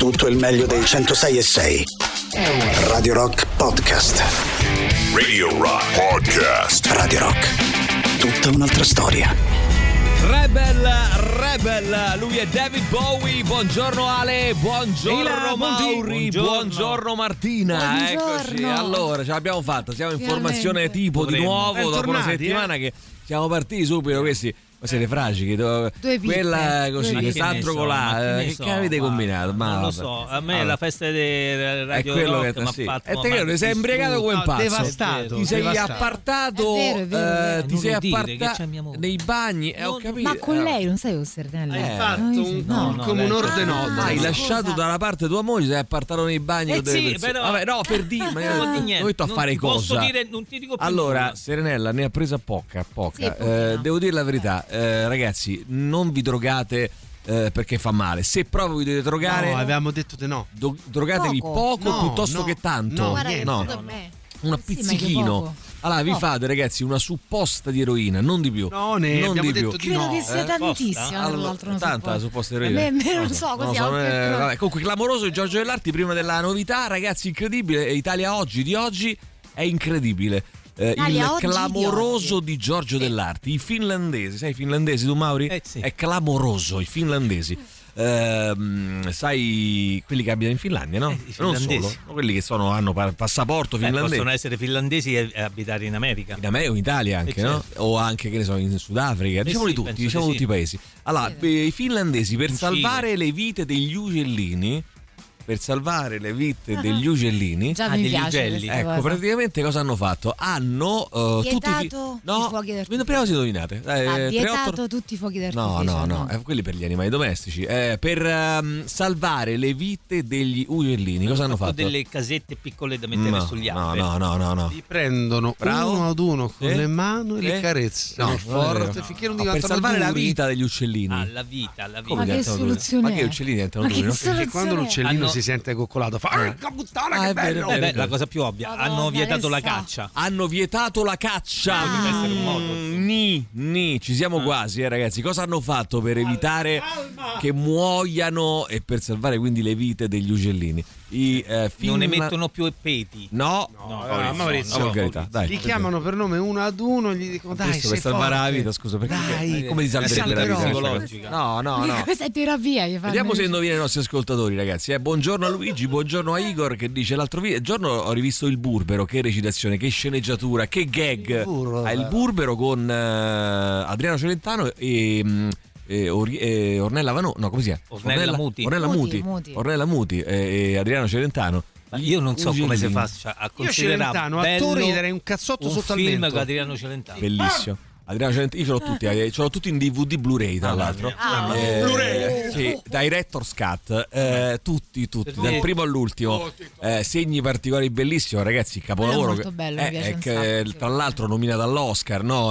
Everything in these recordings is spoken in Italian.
Tutto il meglio dei 106.6. Radio Rock Podcast. Radio Rock Podcast. Radio Rock. Tutta un'altra storia. Rebel, lui è David Bowie. Buongiorno Ale, buongiorno Mauri, buongiorno Martina. Buongiorno. Eccoci, allora ce l'abbiamo fatta, siamo in formazione tipo di nuovo dopo una settimana che siamo partiti subito questi. Ma siete fragili, quella così, quest'altro colà, che avete combinato? Ma non lo so, a me la festa del Radio è quello Rock che mi ha sì. fatto. E te che ti sei imbriacato come un pazzo, devastato, ti sei appartato, ti sei appartato nei bagni, ho capito. Ma con lei non sei con Serdenella? Hai fatto come un ordinotto. Hai lasciato da una parte tua moglie, sei appartato nei bagni con delle persone. Vabbè, no, per dire, ma non ho detto a fare cosa. Non ti dico più. Allora, Serenella ne ha presa poca. Sì, devo dire la verità, ragazzi, non vi drogate perché fa male. Se proprio vi dovete drogare, no, avevamo detto di no. Drogatevi poco piuttosto che tanto. Un pizzichino. Allora vi fate, ragazzi, una supposta di eroina, non di più. No, ne non abbiamo di detto più. di no. Credo che sia tantissima. Allora, tanta la supposta di eroina. Non lo so, così vabbè, comunque clamoroso di Giorgio Dell'Arti prima della novità, ragazzi, incredibile. Italia oggi di oggi è incredibile. Il clamoroso di Giorgio Dell'Arti, i finlandesi, sai i finlandesi tu Mauri? Sì. È clamoroso, i finlandesi. Sai quelli che abitano in Finlandia, no? Non solo, quelli che hanno passaporto finlandese. Possono essere finlandesi e abitare in America. In America o in Italia anche, no? O anche, che ne so, in Sudafrica, diciamoli tutti, tutti i paesi. Allora, i finlandesi per salvare le vite degli uccellini, degli uccellini, già mi piace ugelli. Ecco, praticamente cosa hanno fatto? Hanno vietato i fuochi d'artificio. Prima si indovinate. Ha vietato tutti i fuochi d'artificio. No, quelli per gli animali domestici. Per salvare le vite degli uccellini, cosa hanno fatto? Delle casette piccole da mettere sugli alberi. No. Li prendono uno ad uno con le mani e li carezzano forte finché non diventano per salvare duri. La vita degli uccellini. La vita. Ma che soluzione? Ma che uccellini diventano duri, no? Perché quando l'uccellino si sente coccolato fa puttana, che bello! La cosa più ovvia, hanno vietato la caccia. Hanno vietato la caccia. Ci siamo quasi, ragazzi. Cosa hanno fatto per evitare che muoiano e per salvare quindi le vite degli uccellini? Non emettono più peti. No, Maurizio, dai. Li chiamano per nome uno ad uno e gli dicono dai, sei per salvare forte. la vita, scusa, perché dai, come ti salverebbe la vita psicologica? No. Questa è terapia. Vediamo se indovinano i nostri ascoltatori, ragazzi. Buongiorno a Luigi, buongiorno a Igor che dice l'altro giorno ho rivisto Il Burbero, che recitazione, che sceneggiatura, che gag. Il Burbero con Adriano Celentano e Ornella Vanoni, no, come si chiama? Ornella Muti e Adriano Celentano. Ma io non so come si faccia a considerare Celentano attore, gli darei un cazzotto sotto al mento. film con Adriano Celentano. Bellissimo. Adriano Celentano, io ce l'ho tutti in DVD Blu-ray, tra l'altro. Blu-ray. Sì, Director's Cut, tutti, dal primo all'ultimo. Segni particolari bellissimo, ragazzi, capolavoro. È molto bello, mi piace che tra l'altro nominato all'Oscar, no?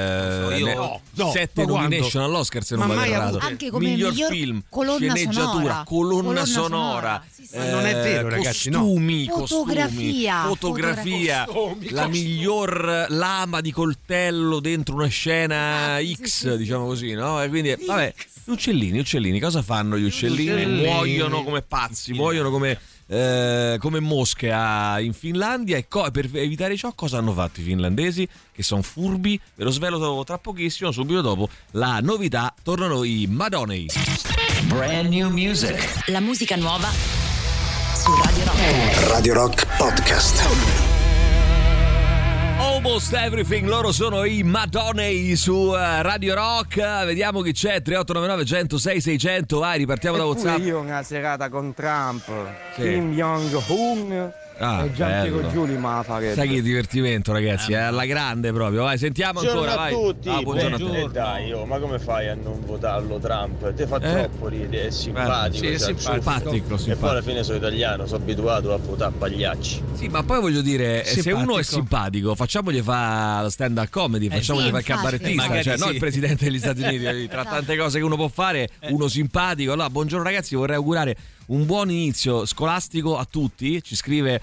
7 nomination all'Oscar, se non vado errato. Anche come miglior film, sceneggiatura, colonna sonora. Non è vero, ragazzi, costumi, fotografia, la miglior lama di coltello dentro una scena X, diciamo così, no? E quindi, vabbè, gli uccellini, cosa fanno gli uccellini? Muoiono come pazzi, muoiono come mosche in Finlandia. E per evitare ciò, cosa hanno fatto i finlandesi? Che sono furbi, ve lo svelo tra pochissimo, subito dopo la novità. Tornano i Madonnai. Brand new music. La musica nuova su Radio Rock. Radio Rock Podcast. Almost Everything, loro sono i Madonnai su Radio Rock. Vediamo chi c'è. 3899 106 600. Vai, ripartiamo da WhatsApp. Io una serata con Trump, Sì. Kim Jong-un e Gianpiero Giuli ma farebbe. Sai che divertimento, ragazzi, alla grande proprio. Vai, sentiamo ancora, vai. Buongiorno a tutti. Buongiorno a te. E dai, ma come fai a non votarlo Trump? Ti fa troppo ridere, è simpatico. Sì, è Simpatico. E poi alla fine sono italiano, sono abituato a votare pagliacci. Sì, ma poi voglio dire, se uno è simpatico, facciamogli fa stand up comedy, facciamogli fa il cabarettista, cioè non il presidente degli Stati Uniti, tra tante cose che uno può fare, uno simpatico. Allora, buongiorno ragazzi, vorrei augurare un buon inizio scolastico a tutti. Ci scrive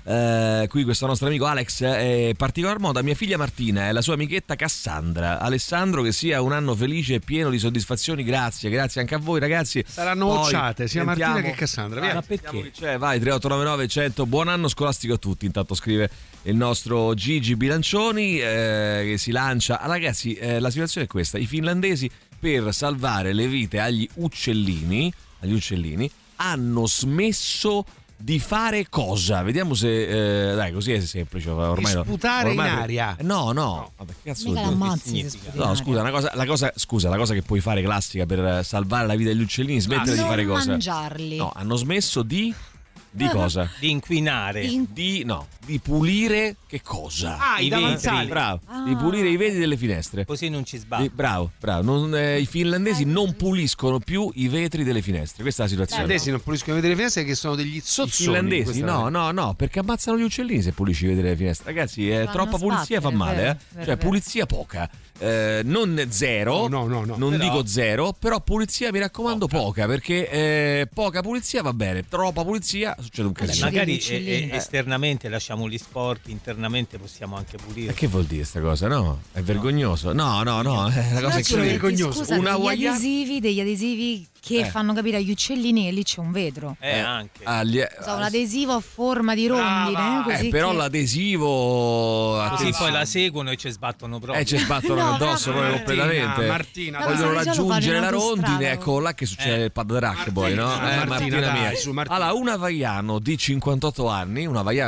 Qui questo nostro amico Alex, in particolar modo a mia figlia Martina e la sua amichetta Cassandra. Alessandro, che sia un anno felice e pieno di soddisfazioni. Grazie anche a voi ragazzi. Saranno bocciate sia Martina che Cassandra. Ma perché? Vai 3899 100. Buon anno scolastico a tutti. Intanto scrive il nostro Gigi Bilancioni, che si lancia. Ragazzi, la situazione è questa: i finlandesi, per salvare le vite agli uccellini hanno smesso di fare cosa? Vediamo se dai, così è semplice ormai. Di sputare ormai in aria. No, vabbè, cazzo. No, scusa, la cosa che puoi fare classica per salvare la vita degli uccellini, smettere di fare cosa? Mangiarli. No, hanno smesso di cosa? Di inquinare. Di pulire che cosa? I vetri. Bravo, di pulire i vetri delle finestre. Così non ci sbagli. Bravo. I finlandesi non puliscono più i vetri delle finestre. Questa è la situazione. I finlandesi non puliscono i vetri delle finestre, che sono degli zozzoni. I finlandesi no, perché ammazzano gli uccellini se pulisci i vetri delle finestre. Ragazzi, troppa pulizia fa male, cioè pulizia poca. Non zero, no. Non dico zero, però pulizia mi raccomando poca, perché poca pulizia va bene, troppa pulizia succede un casino. Magari esternamente lasciamo gli sporchi, internamente possiamo anche pulire. Che vuol dire sta cosa? No, è vergognoso. No, la cosa è vergognosa. Scusa, degli adesivi che fanno capire agli uccellini che lì c'è un vetro. Anche. Un adesivo a forma di rondine, così però l'adesivo così poi la seguono e ci sbattono proprio. Ci sbattono addosso proprio completamente. Martina, vogliono raggiungere la rondine, ecco là che succede il padrack poi, no? Martina mia. Allora, un havaiano di 58 anni,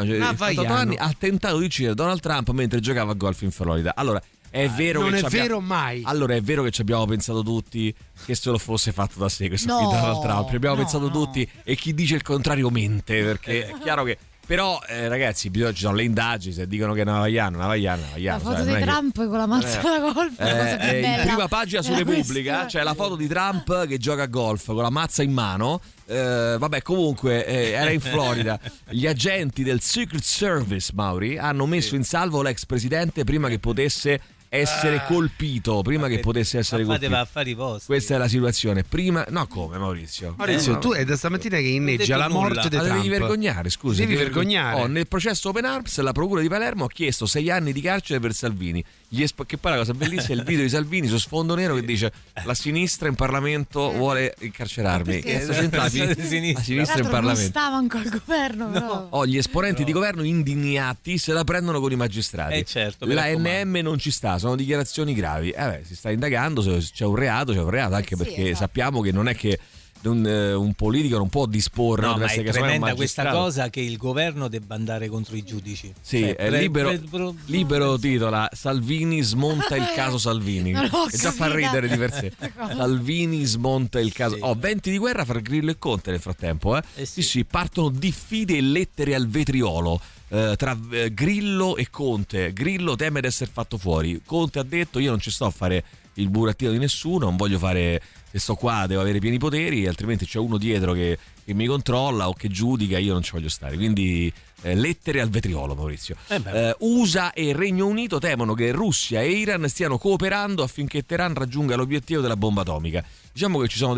ha tentato di uccidere Donald Trump mentre giocava a golf in Florida. Allora, è vero non che è vero mai. Allora è vero che ci abbiamo pensato tutti che se lo fosse fatto da sé questo qui Donald Trump. Ci abbiamo pensato tutti, e chi dice il contrario mente, perché è chiaro che però ragazzi, ci sono le indagini, se dicono che è una havaiano. La foto di Trump con la mazza da golf, la cosa più bella. In prima pagina su Repubblica c'è la foto di Trump che gioca a golf con la mazza in mano. Vabbè, comunque era in Florida. Gli agenti del Secret Service, Mauri, hanno messo in salvo l'ex presidente prima che potesse essere colpito, che potesse essere colpito. Fate affari vostri. Questa è la situazione. Prima, no, come Maurizio? Tu è da stamattina che inneggia la morte di Trump. Devi vergognare, scusa. Devi vergognare. Nel processo Open Arms la procura di Palermo ha chiesto 6 anni di carcere per Salvini. Che poi la cosa bellissima è il video di Salvini su sfondo nero che dice: la sinistra in Parlamento vuole incarcerarmi. La sinistra in Parlamento. Non stava ancora al governo. Gli esponenti di governo indignati se la prendono con i magistrati. Certo, la NM non ci sta, sono dichiarazioni gravi. Si sta indagando, se c'è un reato, anche perché sappiamo che non è che un politico non può disporre. No, ma è tremenda questa cosa che il governo debba andare contro i giudici. Sì, è libero titola: Salvini smonta il caso Salvini. E già fa ridere di per sé. Salvini smonta il caso. Venti di guerra fra Grillo e Conte nel frattempo. Sì, partono diffide e lettere al vetriolo tra Grillo e Conte. Grillo teme di essere fatto fuori. Conte ha detto: io non ci sto a fare il burattino di nessuno, non voglio fare, se sto qua devo avere pieni poteri, altrimenti c'è uno dietro che mi controlla o che giudica, io non ci voglio stare. Quindi lettere al vetriolo, Maurizio. USA e Regno Unito temono che Russia e Iran stiano cooperando affinché Teheran raggiunga l'obiettivo della bomba atomica. Diciamo che ci sono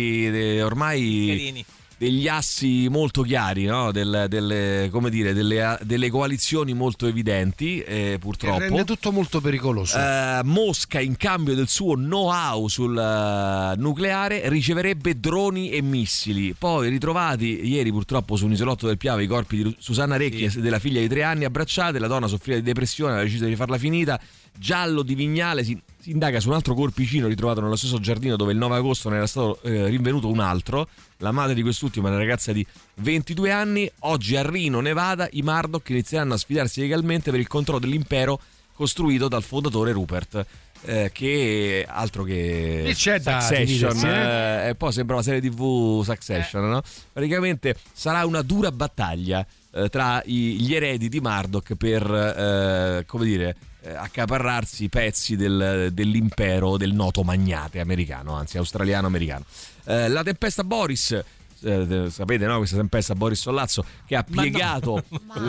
ormai degli assi molto chiari, no? Delle coalizioni molto evidenti, purtroppo. Rende tutto molto pericoloso. Mosca, in cambio del suo know-how sul nucleare, riceverebbe droni e missili. Poi ritrovati ieri purtroppo su un isolotto del Piave i corpi di Susanna Recchi e della figlia di 3 anni abbracciate. La donna soffriva di depressione, aveva deciso di farla finita. Giallo di Vignale si indaga su un altro corpicino ritrovato nello stesso giardino dove il 9 agosto ne era stato rinvenuto un altro. La madre di quest'ultima è una ragazza di 22 anni. Oggi a Reno, Nevada, i Murdoch inizieranno a sfidarsi legalmente per il controllo dell'impero costruito dal fondatore Rupert. Che altro che Succession, e poi sembra una serie TV Succession, no? Praticamente sarà una dura battaglia tra gli eredi di Murdoch per accaparrarsi pezzi dell'impero del noto magnate americano, anzi australiano-americano. La tempesta Boris, sapete, no? Questa tempesta Boris Sollazzo che ha piegato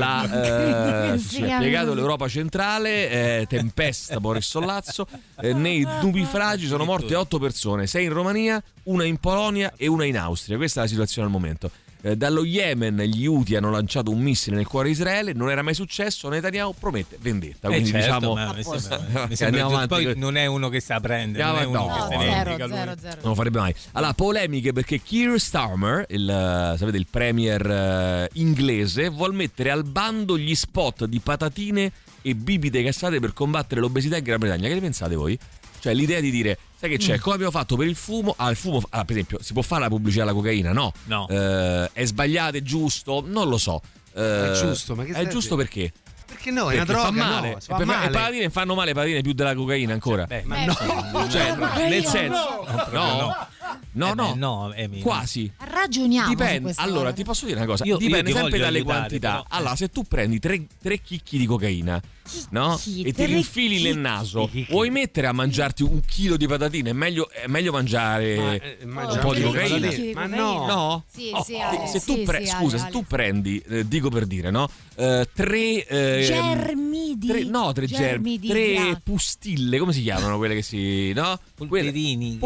piegato l'Europa centrale, tempesta Boris Sollazzo. Nei nubifragi sono morte 8 persone, 6 in Romania, una in Polonia e una in Austria. Questa è la situazione al momento. Dallo Yemen gli Houthi hanno lanciato un missile nel cuore di Israele, non era mai successo, Netanyahu promette vendetta. Quindi certo, diciamo mi sembra avanti. Poi non è uno che sa prendere, non è uno che se ne indica lui. Zero. Non lo farebbe mai. Allora, polemiche perché Keir Starmer, sapete, il premier inglese, vuol mettere al bando gli spot di patatine e bibite gassate per combattere l'obesità in Gran Bretagna. Che ne pensate voi? Cioè l'idea di dire, sai che c'è, come abbiamo fatto per il fumo, il fumo, per esempio, si può fare la pubblicità alla cocaina? No. È sbagliato, è giusto? Non lo so. È giusto, ma che è giusto perché? Perché no, è una droga, fa male. no, fa male. Le patatine fanno male, le patatine più della cocaina ancora. Ma no, cioè, nel senso, no, quasi. Ragioniamo. Dipende. Allora, ti posso dire una cosa: dipende sempre dalle quantità. Però, allora, se tu prendi tre chicchi di cocaina, no? E te li infili nel naso, vuoi mettere a mangiarti un chilo di patatine? È meglio mangiare un po' di cocaina. Ma no. Sì, se tu se tu prendi, dico per dire, no? Tre pustille, come si chiamano quelle che si, no? Polverini.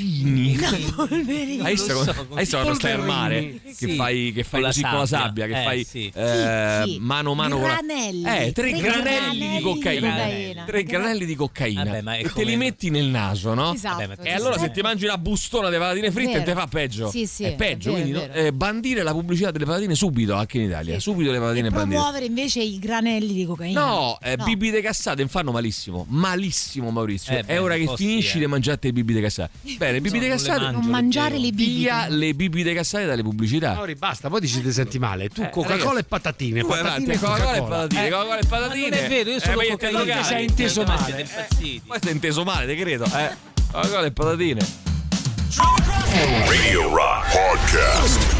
Hai visto quando stai al mare che fai così con la sabbia, che fai mano a mano granelli. Tre granelli di cocaina. Tre granelli di cocaina e te li metti nel naso, no? Esatto. E allora se ti mangi una bustona di patatine fritte te fa peggio. È peggio, quindi bandire la pubblicità delle patatine subito anche in Italia. Subito le patatine bandite. Promuovere invece i granelli di cocaina. No, bibite gassate fanno malissimo, Maurizio. È ora che finisci di mangiare le bibite gassate. Bene, bibite gassate, non mangiare le bibite. Via le bibite gassate dalle pubblicità. Mauri, basta, poi dici ti senti male. Tu Coca-Cola e patatine, Coca-Cola e patatine, Coca-Cola e patatine. Non è vero, io sono cocaina, sei inteso male. Poi sei inteso male, te credo, Coca-Cola e patatine. Radio Rock Podcast.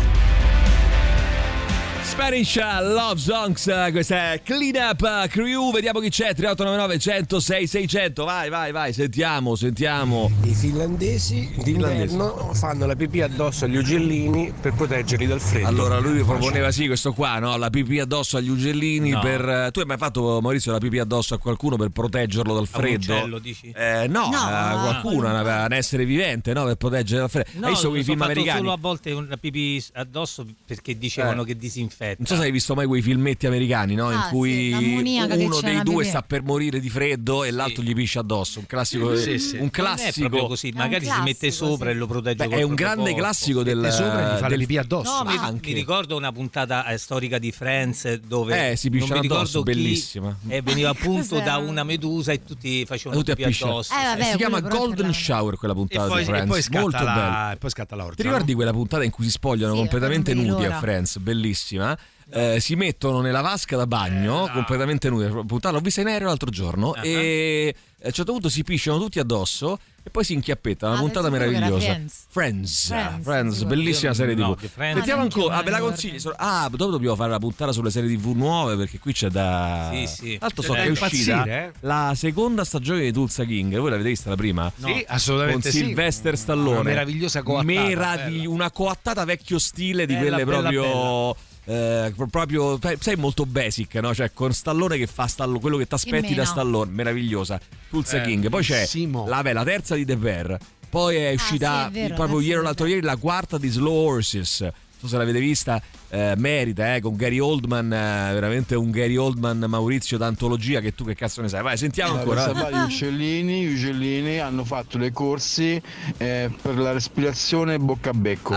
Spanish Love Songs, questa è Clean Up Crew, vediamo chi c'è, 3899 106 600, vai, sentiamo. I finlandesi d'inverno fanno la pipì addosso agli uccellini per proteggerli dal freddo. Allora lui proponeva questo qua, no? La pipì addosso agli uccellini per... Tu hai mai fatto, Maurizio, la pipì addosso a qualcuno per proteggerlo dal freddo? Un uccello, dici? Qualcuno, un essere vivente, no? Per proteggere dal freddo. Hai visto quei film americani? Solo a volte una pipì addosso perché dicevano che disinfetta. Non so se hai visto mai quei filmetti americani, no? In cui uno dei due sta per morire di freddo e l'altro gli piscia addosso. Un classico. Un classico. Non è proprio così, magari si mette sopra e lo protegge. È un grande classico del sopra di fare le pipì addosso. No, mi ricordo una puntata storica di Friends dove si pisciano addosso, bellissima. E veniva appunto da una medusa e tutti facevano pipì addosso. Si chiama Golden Shower quella puntata di Friends. Molto bella. E poi scatta l'orgia. Ti ricordi quella puntata in cui si spogliano completamente nudi a Friends? Bellissima. Si mettono nella vasca da bagno completamente nudi. L'ho vista in aereo l'altro giorno e a un certo punto si pisciano tutti addosso e poi si inchiappettano. Una puntata meravigliosa. Friends, bellissima serie TV. Sentiamo ancora, ve la consiglio. Dopo dobbiamo fare la puntata sulle serie TV nuove perché qui c'è da. Tanto so che è uscita la seconda stagione di Tulsa King. Voi l'avete vista la prima? Sì, assolutamente. Con Sylvester Stallone. Una meravigliosa coattata. Una coattata vecchio stile di quelle proprio. Proprio sai, molto basic, no? Cioè con Stallone che fa quello che ti aspetti da Stallone, meravigliosa. Tulsa King. Poi c'è la terza di The Bear. Poi è uscita proprio ieri o l'altro ieri la quarta di Slow Horses. Non so se l'avete vista, merita, con Gary Oldman, veramente un Gary Oldman, Maurizio, d'antologia, che tu che cazzo ne sai. Vai, sentiamo ancora. Gli uccellini hanno fatto le corsi per la respirazione bocca a becco.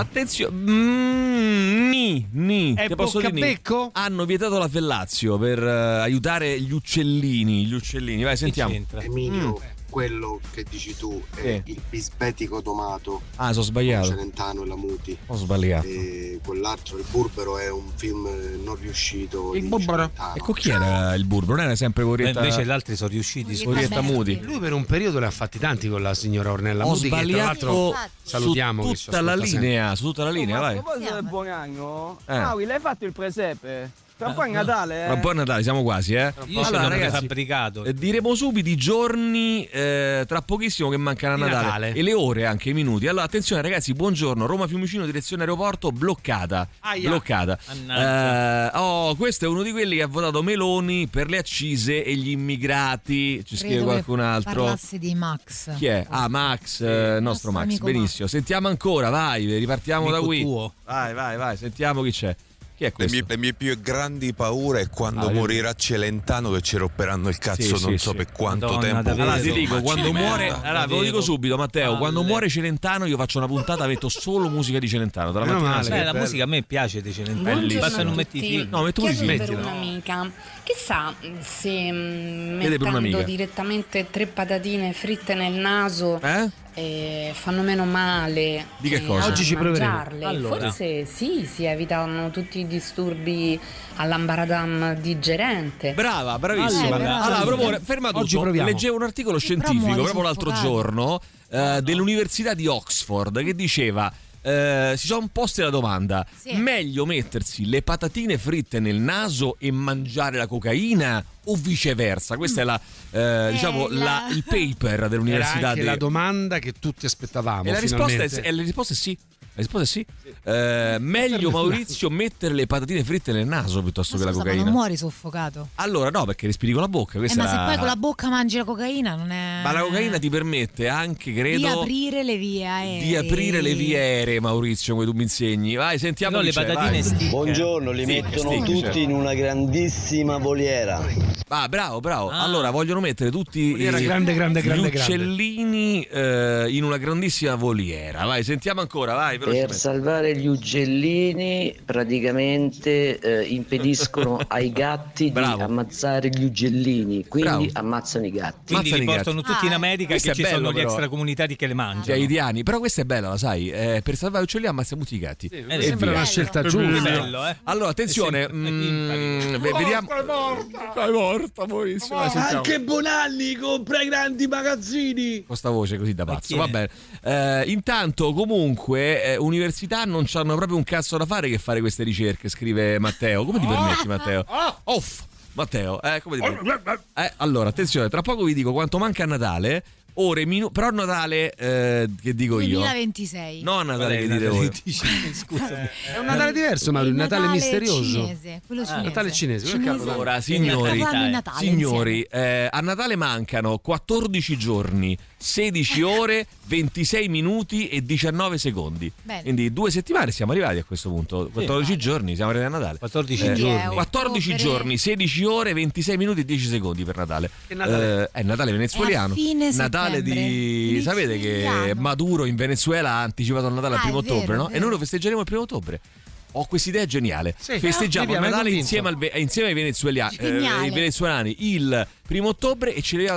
Attenzione, è bocca a becco? Hanno vietato la fellazio per aiutare gli uccellini. Vai, sentiamo. Emilio, quello che dici tu è il bisbetico tomato. Sono sbagliato. Celentano e la Muti. Ho sbagliato. E quell'altro, il Burbero, è un film non riuscito. Il Burbero? Ecco, chi era il Burbero? Non era sempre Corietta? Invece gli altri sono riusciti. Corietta Muti. Lui per un periodo ne ha fatti tanti con la signora Ornella Muti. Ho sbagliato. Salutiamo su tutta la linea, vai. A proposito del buon anno, Maui, l'hai fatto il presepe? Tra un po' è Natale, Tra un po' è Natale, siamo quasi, Allora, ragazzi, fabbricato. Diremo subito i giorni tra pochissimo che mancano a Natale. E le ore, anche i minuti. Allora, attenzione ragazzi, buongiorno. Roma Fiumicino, direzione aeroporto, bloccata. Bloccata. Questo è uno di quelli che ha votato Meloni per le accise e gli immigrati. Ci scrive qualcun altro. Parlassi di Max. Chi è? Max, nostro Max. Benissimo. Sentiamo ancora, vai, ripartiamo da qui. Vai, sentiamo chi c'è. Chi è questo? Le mie più grandi paure è quando morirà Celentano, che ci romperanno il cazzo per quanto tempo. Allora ti dico, quando muore, ve lo dico subito Matteo, quando muore Celentano io faccio una puntata, metto solo musica di Celentano dalla mattina alla sera. La musica a me piace di Celentano. Basta non metti no, metto così. Per un'amica, chissà se mettendo direttamente 3 patatine fritte nel naso fanno meno male. Di che cosa? Oggi ci proveremo. Allora. Forse sì, si evitano tutti i disturbi all'ambaradam digerente. Brava, bravissima. Allora, proprio ferma tutto. Leggevo un articolo scientifico proprio l'altro giorno dell'Università di Oxford che diceva si sono posti la domanda: meglio mettersi le patatine fritte nel naso e mangiare la cocaina o viceversa? Questa è il paper dell'Università. Era anche la domanda che tutti aspettavamo. E la risposta è sì. La risposta è sì. Meglio, Maurizio, mettere le patatine fritte nel naso piuttosto che la cocaina. Non muori soffocato. Allora no, perché respiri con la bocca. Ma se poi con la bocca mangi la cocaina non è. Ma la cocaina ti permette anche, credo, di aprire le vie aeree. Di aprire le vie aeree, Maurizio, come tu mi insegni. Vai, sentiamo le patatine stick. Buongiorno, li mettono tutti in una grandissima voliera. Bravo. Allora vogliono mettere tutti gli uccellini in una grandissima voliera. Vai, sentiamo ancora, vai. Per salvare gli uccellini praticamente impediscono ai gatti di ammazzare gli uccellini, quindi ammazzano i gatti. Quindi li portano tutti in America, che ci sono gli extracomunitari che le mangiano. Gli haitiani. Però questa è bella, la sai, per salvare gli uccellini ammazziamo tutti i gatti. Sembra una scelta giusta. Allora attenzione, vediamo. È morta Maurizio. Anche Bonanni compra i grandi magazzini. Con sta voce così da pazzo. Va bene. Intanto comunque università non c'hanno proprio un cazzo da fare che fare queste ricerche, scrive Matteo. Come ti permetti, Matteo? Matteo, come ti permetti? Allora, attenzione, tra poco vi dico quanto manca a Natale. Ore, però Natale che dico 2026. io? No, Natale che dite voi. Scusami. È un Natale diverso, ma un Natale misterioso. Cinese, quello cinese. Natale cinese. Allora, signori, a Natale mancano 14 giorni, 16 ore, 26 minuti e 19 secondi. Bene. Quindi 2 settimane siamo arrivati a questo punto. 14 giorni, siamo arrivati a Natale. 14 giorni, 16 ore, 26 minuti e 10 secondi per Natale. È Natale venezueliano. Natale di... Sapete che Maduro in Venezuela ha anticipato il Natale al 1 ottobre, no? E noi lo festeggeremo il 1 ottobre. Ho questa idea geniale. Festeggiamo il Natale insieme ai venezuelani il 1 ottobre e ci leviamo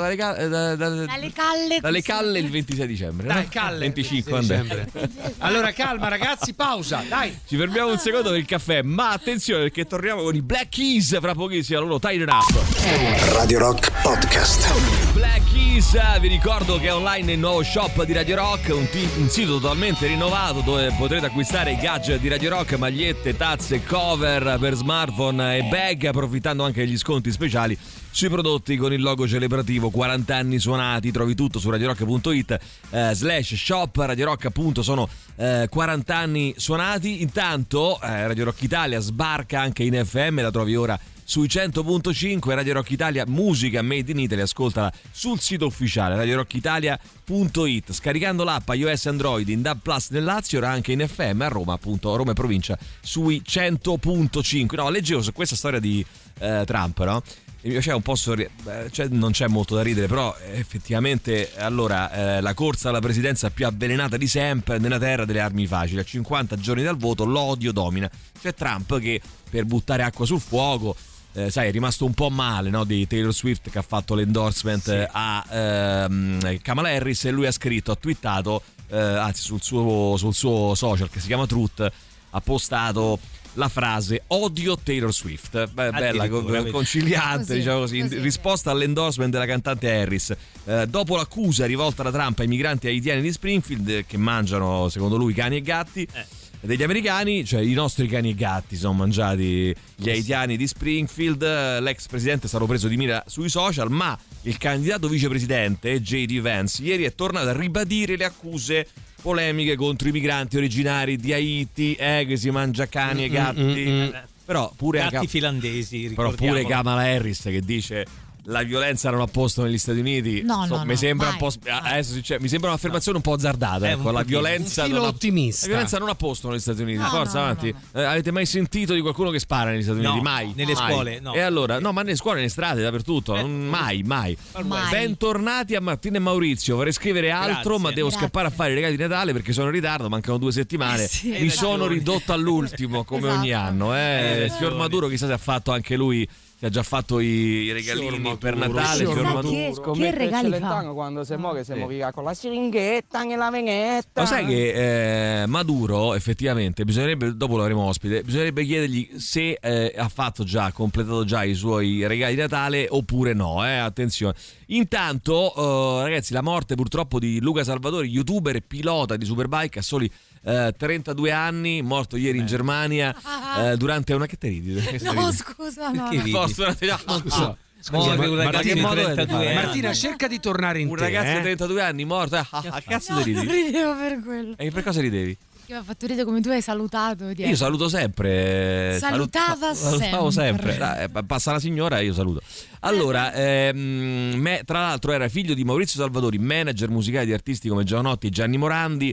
dalle calle il 26 dicembre. Dai, calle 25 dicembre. Allora calma ragazzi, pausa, dai. Ci fermiamo un secondo per il caffè, ma attenzione perché torniamo con i Black Keys fra pochissimo. Loro Tighten Up. Radio Rock Podcast. Black Keys, vi ricordo che è online il nuovo shop di Radio Rock, un sito totalmente rinnovato dove potrete acquistare i gadget di Radio Rock, magliette, tazze, cover per smartphone e bag, approfittando anche degli sconti speciali sui prodotti con il logo celebrativo 40 anni suonati. Trovi tutto su radiorock.it /shop. Radio Rock appunto sono 40 anni suonati. Intanto Radio Rock Italia sbarca anche in FM, la trovi ora sui 100.5. Radio Rock Italia, musica made in Italy, ascoltala sul sito ufficiale radiorocchitalia.it, scaricando l'app iOS Android in DAB Plus nel Lazio, ora anche in FM a Roma, appunto Roma e provincia sui 100.5. No, leggevo su questa storia di Trump, no? E mi piaceva un po' non c'è molto da ridere, però effettivamente allora la corsa alla presidenza più avvelenata di sempre nella terra delle armi facili. A 50 giorni dal voto l'odio domina. C'è Trump che per buttare acqua sul fuoco sai, è rimasto un po' male, no, di Taylor Swift che ha fatto l'endorsement a Kamala Harris, e lui ha twittato, anzi sul suo social che si chiama Truth, ha postato la frase odio Taylor Swift. Bella, conciliante, diciamo così, in risposta all'endorsement della cantante Harris. Dopo l'accusa rivolta da Trump ai migranti haitiani di Springfield che mangiano, secondo lui, cani e gatti, degli americani, cioè i nostri cani e gatti sono mangiati gli haitiani di Springfield. L'ex presidente è stato preso di mira sui social, ma il candidato vicepresidente J.D. Vance ieri è tornato a ribadire le accuse polemiche contro i migranti originari di Haiti, che si mangia cani e gatti. Però pure gatti finlandesi, però pure Kamala Harris che dice la violenza non ha posto negli Stati Uniti. Mi sembra un po'. Adesso mi sembra un'affermazione un po' azzardata. Ecco, la violenza non ottimista. La violenza non ha posto negli Stati Uniti. Forza, avanti. Avete mai sentito di qualcuno che spara negli Stati Uniti? Mai. Nelle scuole, no. E allora, no, ma nelle scuole, nelle strade, dappertutto. Mai. Bentornati a Martina e Maurizio. Vorrei scrivere altro, ma devo scappare a fare i regali di Natale perché sono in ritardo. Mancano 2 settimane. Mi sono ridotto all'ultimo, come ogni anno. Fior Maduro, chissà se ha fatto anche lui. Che ha già fatto i regalini per Natale. Che regali fa? Quando si muove con la siringhetta nella venetta. Ma sai che Maduro effettivamente bisognerebbe, dopo lo avremo ospite, bisognerebbe chiedergli se ha completato già i suoi regali di Natale oppure no, attenzione. Intanto ragazzi, la morte purtroppo di Luca Salvatori, youtuber e pilota di Superbike a soli 32 anni, morto ieri in Germania durante una... Che te ridi? No, scusa, no. Martina, cerca di tornare in un ragazzo di 32 anni morto. A cazzo ti ridi? Ridevo per quello. E per cosa ridevi? Che mi ha fatto ridere come tu hai salutato. Io saluto sempre. Salutavo sempre. Passa la signora e io saluto. Allora, tra l'altro era figlio di Maurizio Salvatori, manager musicale di artisti come Giovanotti e Gianni Morandi,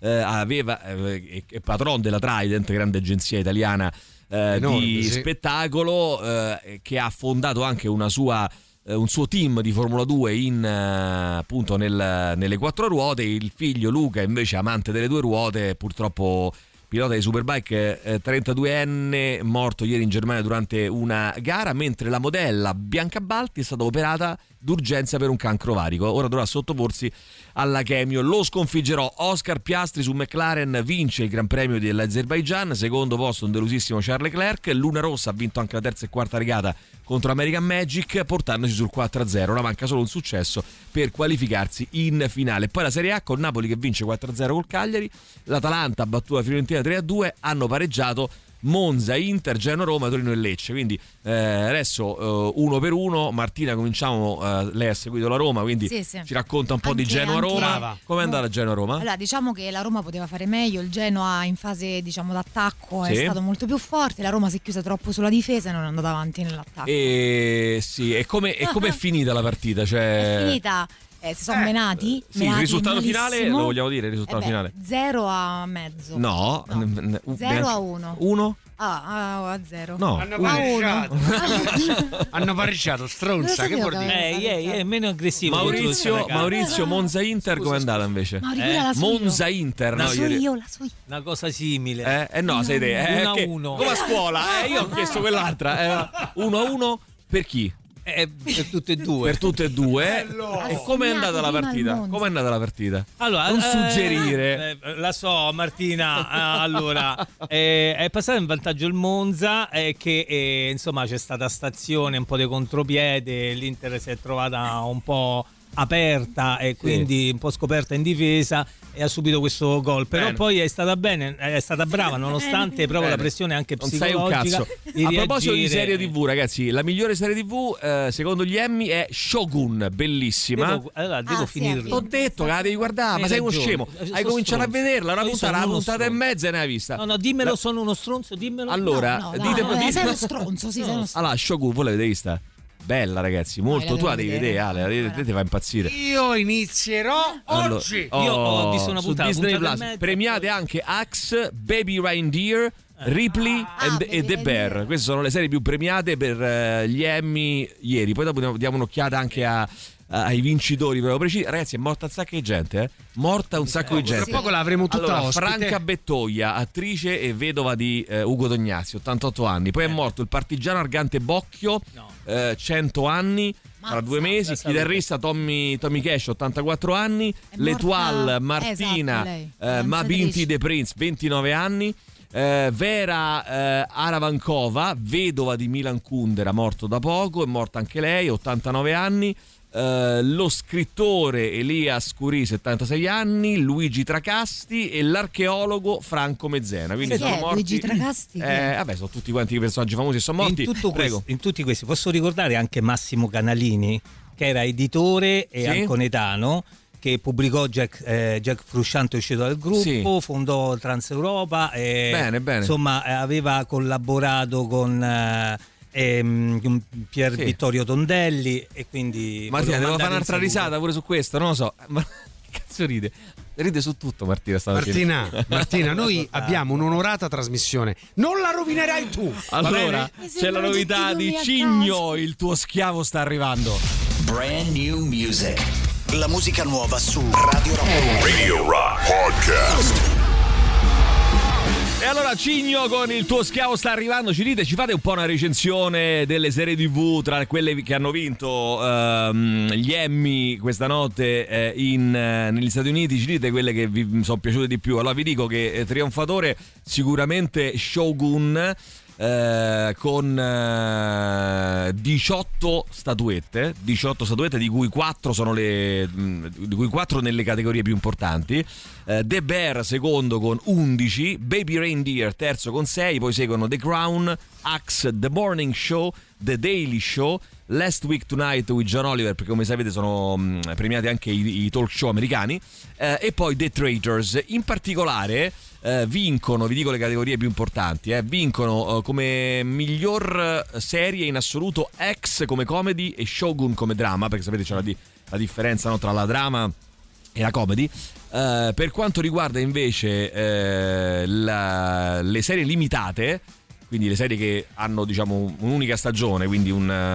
è patron della Trident, grande agenzia italiana di spettacolo, che ha fondato anche un suo team di Formula 2 appunto nelle 4 ruote. Il figlio Luca invece amante delle 2 ruote, purtroppo pilota di Superbike, 32enne, morto ieri in Germania durante una gara, mentre la modella Bianca Balti è stata operata d'urgenza per un cancro ovarico. Ora dovrà sottoporsi alla chemio. Lo sconfiggerò Oscar Piastri su McLaren, vince il Gran Premio dell'Azerbaijan, secondo posto un delusissimo Charles Leclerc. Luna Rossa ha vinto anche la terza e quarta regata contro American Magic, portandosi sul 4-0. Ora manca solo un successo per qualificarsi in finale. Poi la Serie A con Napoli che vince 4-0 col Cagliari, l'Atalanta ha battuto la Fiorentina 3-2, hanno pareggiato Monza, Inter, Genoa, Roma, Torino e Lecce. Quindi adesso 1 per 1. Martina, cominciamo. Lei ha seguito la Roma, quindi ci racconta un po' anche di Genoa-Roma. Come è andata Genoa-Roma? Allora, diciamo che la Roma poteva fare meglio. Il Genoa in fase d'attacco è stato molto più forte. La Roma si è chiusa troppo sulla difesa e non è andata avanti nell'attacco. E come è finita la partita? Cioè... È finita. Si sono menati. Sì, il risultato finale lo vogliamo dire? Il risultato finale 0 a mezzo. No. 0 a 1. 1? A 0. No. Hanno pareggiato, stronza. Che vuol dire? È meno aggressivo. Maurizio, Monza Inter come è andata invece? Monza Inter, la so io. Una cosa simile. No, sei te. 1-1. Come a scuola. Io ho chiesto quell'altra. 1-1 per chi? Per tutte e due. Per tutte e due. E come è andata la partita? Come è andata la partita? Allora, non suggerire. La so, Martina. Allora, è passato in vantaggio il Monza, che insomma c'è stata stazione, un po' di contropiede, l'Inter si è trovata un po' aperta e quindi un po' scoperta in difesa e ha subito questo gol, però poi è stata brava nonostante proprio la pressione anche psicologica. Non sai un cazzo. A proposito di serie TV, ragazzi, la migliore serie TV secondo gli Emmy è Shogun, bellissima. Devo finirla. T'ho detto che la devi guardare, ma sei uno scemo. Hai cominciato a vederla, una puntata e mezza e ne hai vista. No, dimmelo, sono uno stronzo, dimmelo. Allora, ditemi. Sei uno stronzo, sì, sei uno stronzo. Allora, Shogun, voi l'avete vista? Bella, ragazzi, molto. Tu la devi vedere, Ale, ti fa impazzire. Io inizierò oggi. Io ho visto una puntata su Disney Plus. Premiate anche Axe, Baby Reindeer, Ripley e The Bear. Queste sono le serie più premiate per gli Emmy ieri. Poi dopo diamo un'occhiata anche ai vincitori proprio precisi. Ragazzi, è morta un sacco di gente, morta un sacco di gente. Poco l'avremo tutta ospite. Franca Bettoia, attrice e vedova di Ugo Tognazzi, 88 anni. Poi è morto il partigiano Argante Bocchio, 100 anni. Tra 2 mesi, chitarrista Tommy Cash, 84 anni, l'Etoile Martina Mabinti De Prince, 29 anni. Vera Aravankova, vedova di Milan Kundera, morto da poco, è morta anche lei, 89 anni. Lo scrittore Elias Curì, 76 anni, Luigi Tracasti e l'archeologo Franco Mezzena. Quindi sono morti. Luigi Tracasti? Vabbè, sono tutti quanti i personaggi famosi che sono morti. In tutti questi posso ricordare anche Massimo Canalini, che era editore e anconetano, che pubblicò Jack Frusciante, uscito dal gruppo, fondò Transeuropa e bene. Insomma aveva collaborato con Pier Vittorio Tondelli, e quindi Martina, devo fare un'altra risata pure su questo, non lo so, ma che cazzo ride? Ride su tutto Martina Martina, noi abbiamo un'onorata trasmissione, non la rovinerai tu. Allora c'è la novità di Cigno, il tuo schiavo sta arrivando. Brand new music, la musica nuova su Radio Rock. Radio Rock Podcast. E allora Cigno con il tuo schiavo sta arrivando, ci fate un po' una recensione delle serie TV tra quelle che hanno vinto gli Emmy questa notte negli Stati Uniti, ci dite quelle che vi sono piaciute di più. Allora vi dico che trionfatore sicuramente Shogun, con 18 statuette di cui 4 nelle categorie più importanti. The Bear secondo con 11, Baby Reindeer terzo con 6, poi seguono The Crown, Axe, The Morning Show, The Daily Show, Last Week Tonight with John Oliver, perché come sapete sono premiati anche i talk show americani, e poi The Traitors. In particolare vincono, vi dico le categorie più importanti, vincono come miglior serie in assoluto X come comedy e Shogun come drama, perché sapete c'è la differenza, no, tra la drama e la comedy. Per quanto riguarda invece le serie limitate, quindi le serie che hanno diciamo un'unica stagione, quindi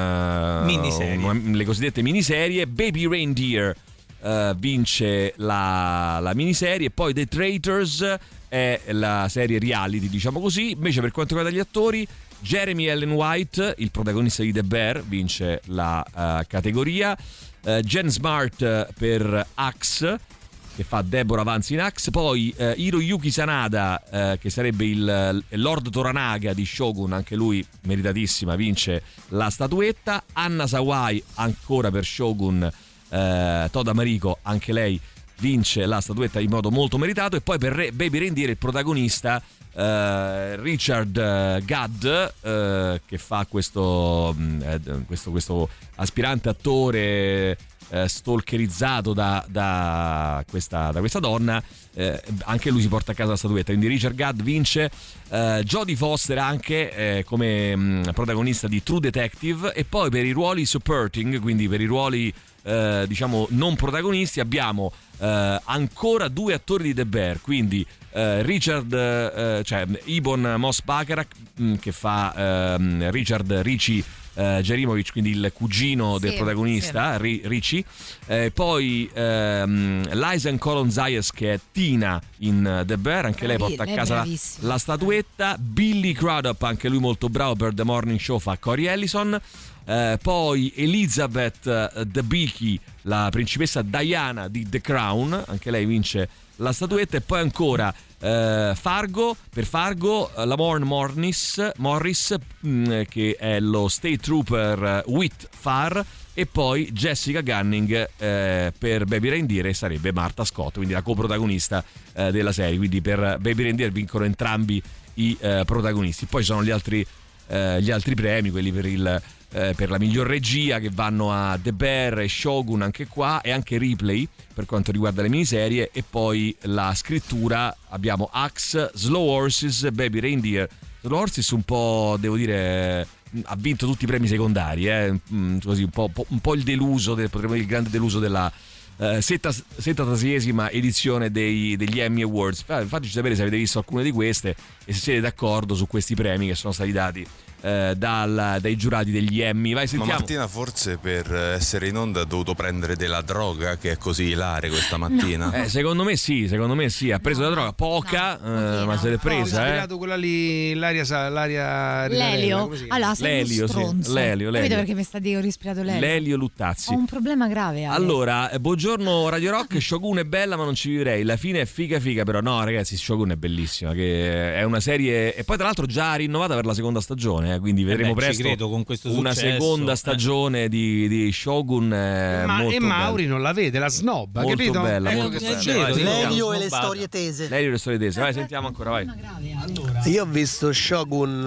le cosiddette miniserie, Baby Reindeer vince la miniserie, e poi The Traitors è la serie reality, diciamo così. Invece per quanto riguarda gli attori, Jeremy Allen White, il protagonista di The Bear, vince la categoria. Jen Smart per Axe, che fa Deborah Vance in Axe. Poi Hiroyuki Sanada, che sarebbe il Lord Toranaga di Shogun, anche lui meritatissima, vince la statuetta. Anna Sawai ancora per Shogun, Toda Mariko, anche lei vince la statuetta in modo molto meritato. E poi per Baby Reindeer il protagonista Richard Gadd, che fa questo aspirante attore stalkerizzato da questa donna, anche lui si porta a casa la statuetta, quindi Richard Gadd vince. Jodie Foster anche come protagonista di True Detective. E poi per i ruoli supporting, quindi per i ruoli diciamo non protagonisti, abbiamo ancora 2 attori di The Bear, quindi Ibon Mos Baccarat, che fa Richard Ricci Jerimovic, quindi il cugino del protagonista, Ricci. Poi Liza Colin Zayas, che è Tina in The Bear, anche lei porta a casa la statuetta. Billy Crudup, anche lui molto bravo, per The Morning Show fa Corey Ellison. Poi Elizabeth Debicki, la principessa Diana di The Crown, anche lei vince la statuetta. E poi ancora Fargo, Lamorne Morris, che è lo State Trooper Whit Farr. E poi Jessica Gunning per Baby Reindeer, e sarebbe Martha Scott, quindi la coprotagonista della serie. Quindi per Baby Reindeer vincono entrambi i protagonisti. Poi sono gli altri premi, quelli per la miglior regia, che vanno a The Bear e Shogun anche qua, e anche Ripley per quanto riguarda le miniserie. E poi la scrittura abbiamo Axe, Slow Horses, Baby Reindeer. Slow Horses un po', devo dire, ha vinto tutti i premi secondari, così un po' il deluso, potremmo dire il grande deluso della 76esima edizione degli Emmy Awards. Fateci sapere se avete visto alcune di queste e se siete d'accordo su questi premi che sono stati dati dai giurati degli Emmy. Vai, sentiamo. Ma Martina forse per essere in onda ha dovuto prendere della droga, che è così ilare questa mattina. No. Secondo me sì, ha preso della droga, poca, ma se l'è presa. Ha ispirato quella lì, l'aria Lelio. Allora, sei uno stronzo. Lelio. Capito perché mi sta dicendo ispirato Lelio? Lelio Luttazzi. Ho un problema grave, Ale. Allora, buongiorno Radio Rock. Shogun è bella, ma non ci vivrei. La fine è figa, però no, ragazzi, Shogun è bellissima, che è una una serie, e poi tra l'altro già rinnovata per la seconda stagione, quindi vedremo presto, credo, con questo una seconda stagione di Shogun. E Mauri non la vede, la snobba, molto capito? bella, molto bella. L'Elio e le storie tese. L'Elio e le storie tese. Vai, sentiamo ancora, vai. Io ho visto Shogun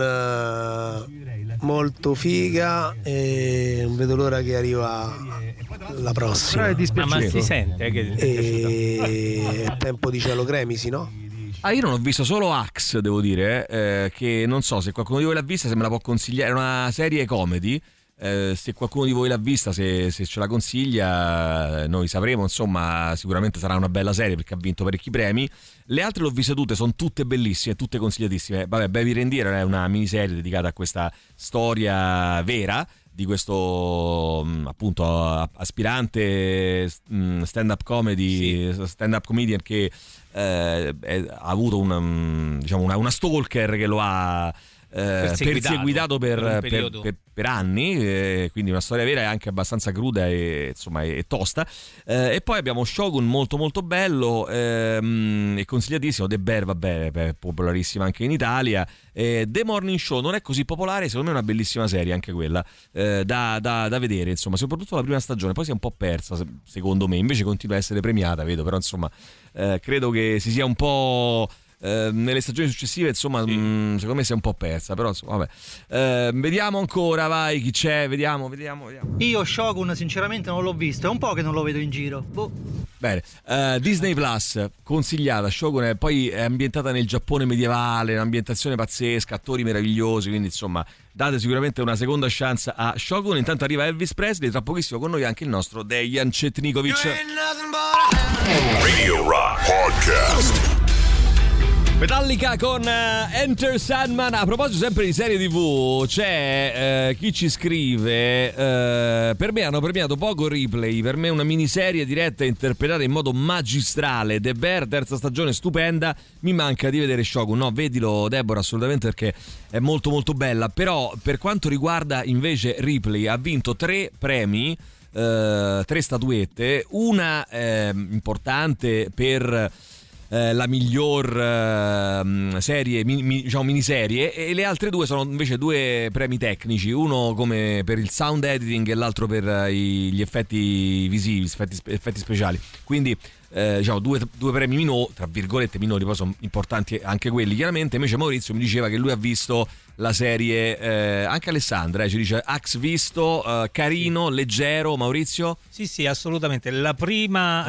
molto figa e non vedo l'ora che arriva la prossima. Ma si sente che è tempo di cielo Cremisi, no? Io non ho visto solo Axe, devo dire, che non so se qualcuno di voi l'ha vista, se me la può consigliare. È una serie comedy. Se qualcuno di voi l'ha vista, se ce la consiglia, noi sapremo. Insomma, sicuramente sarà una bella serie perché ha vinto parecchi premi. Le altre l'ho viste tutte, sono tutte bellissime, tutte consigliatissime. Vabbè, Baby Reindeer è una miniserie dedicata a questa storia vera di questo appunto aspirante stand-up comedian che ha avuto una stalker che lo ha perseguitato per anni, quindi una storia vera e anche abbastanza cruda e insomma è tosta. E poi abbiamo Shogun, molto molto bello e consigliatissimo. The Bear, vabbè, è popolarissima anche in Italia. The Morning Show non è così popolare, secondo me è una bellissima serie anche quella, da vedere, insomma, soprattutto la prima stagione. Poi si è un po' persa secondo me, invece continua a essere premiata, vedo, però insomma credo che si sia un po' nelle stagioni successive, insomma, secondo me si è un po' persa, però insomma, vabbè. Vediamo ancora, vai, chi c'è, vediamo. Io Shogun sinceramente non l'ho visto, è un po' che non lo vedo in giro. Bene, Disney Plus, consigliata. Shogun poi è ambientata nel Giappone medievale, un'ambientazione pazzesca, attori meravigliosi, quindi insomma date sicuramente una seconda chance a Shogun. Intanto arriva Elvis Presley, tra pochissimo con noi anche il nostro Dejan Cetnikovic. Radio Rock Podcast. Metallica con Enter Sandman. A proposito sempre di serie TV, c'è chi ci scrive per me hanno premiato poco Ripley, per me una miniserie diretta e interpretata in modo magistrale. The Bear, terza stagione stupenda, mi manca di vedere Shogun. No, vedilo Deborah, assolutamente, perché è molto molto bella. Però per quanto riguarda invece Ripley, ha vinto 3 premi, 3 statuette, una importante per la miglior serie, miniserie, e le altre 2 sono invece 2 premi tecnici, uno come per il sound editing e l'altro per gli effetti visivi, effetti speciali. Quindi due premi minori, tra virgolette minori, poi sono importanti anche quelli chiaramente. Invece Maurizio mi diceva che lui ha visto la serie, anche Alessandra ci dice Axe visto, carino, leggero. Maurizio? Sì, assolutamente. La prima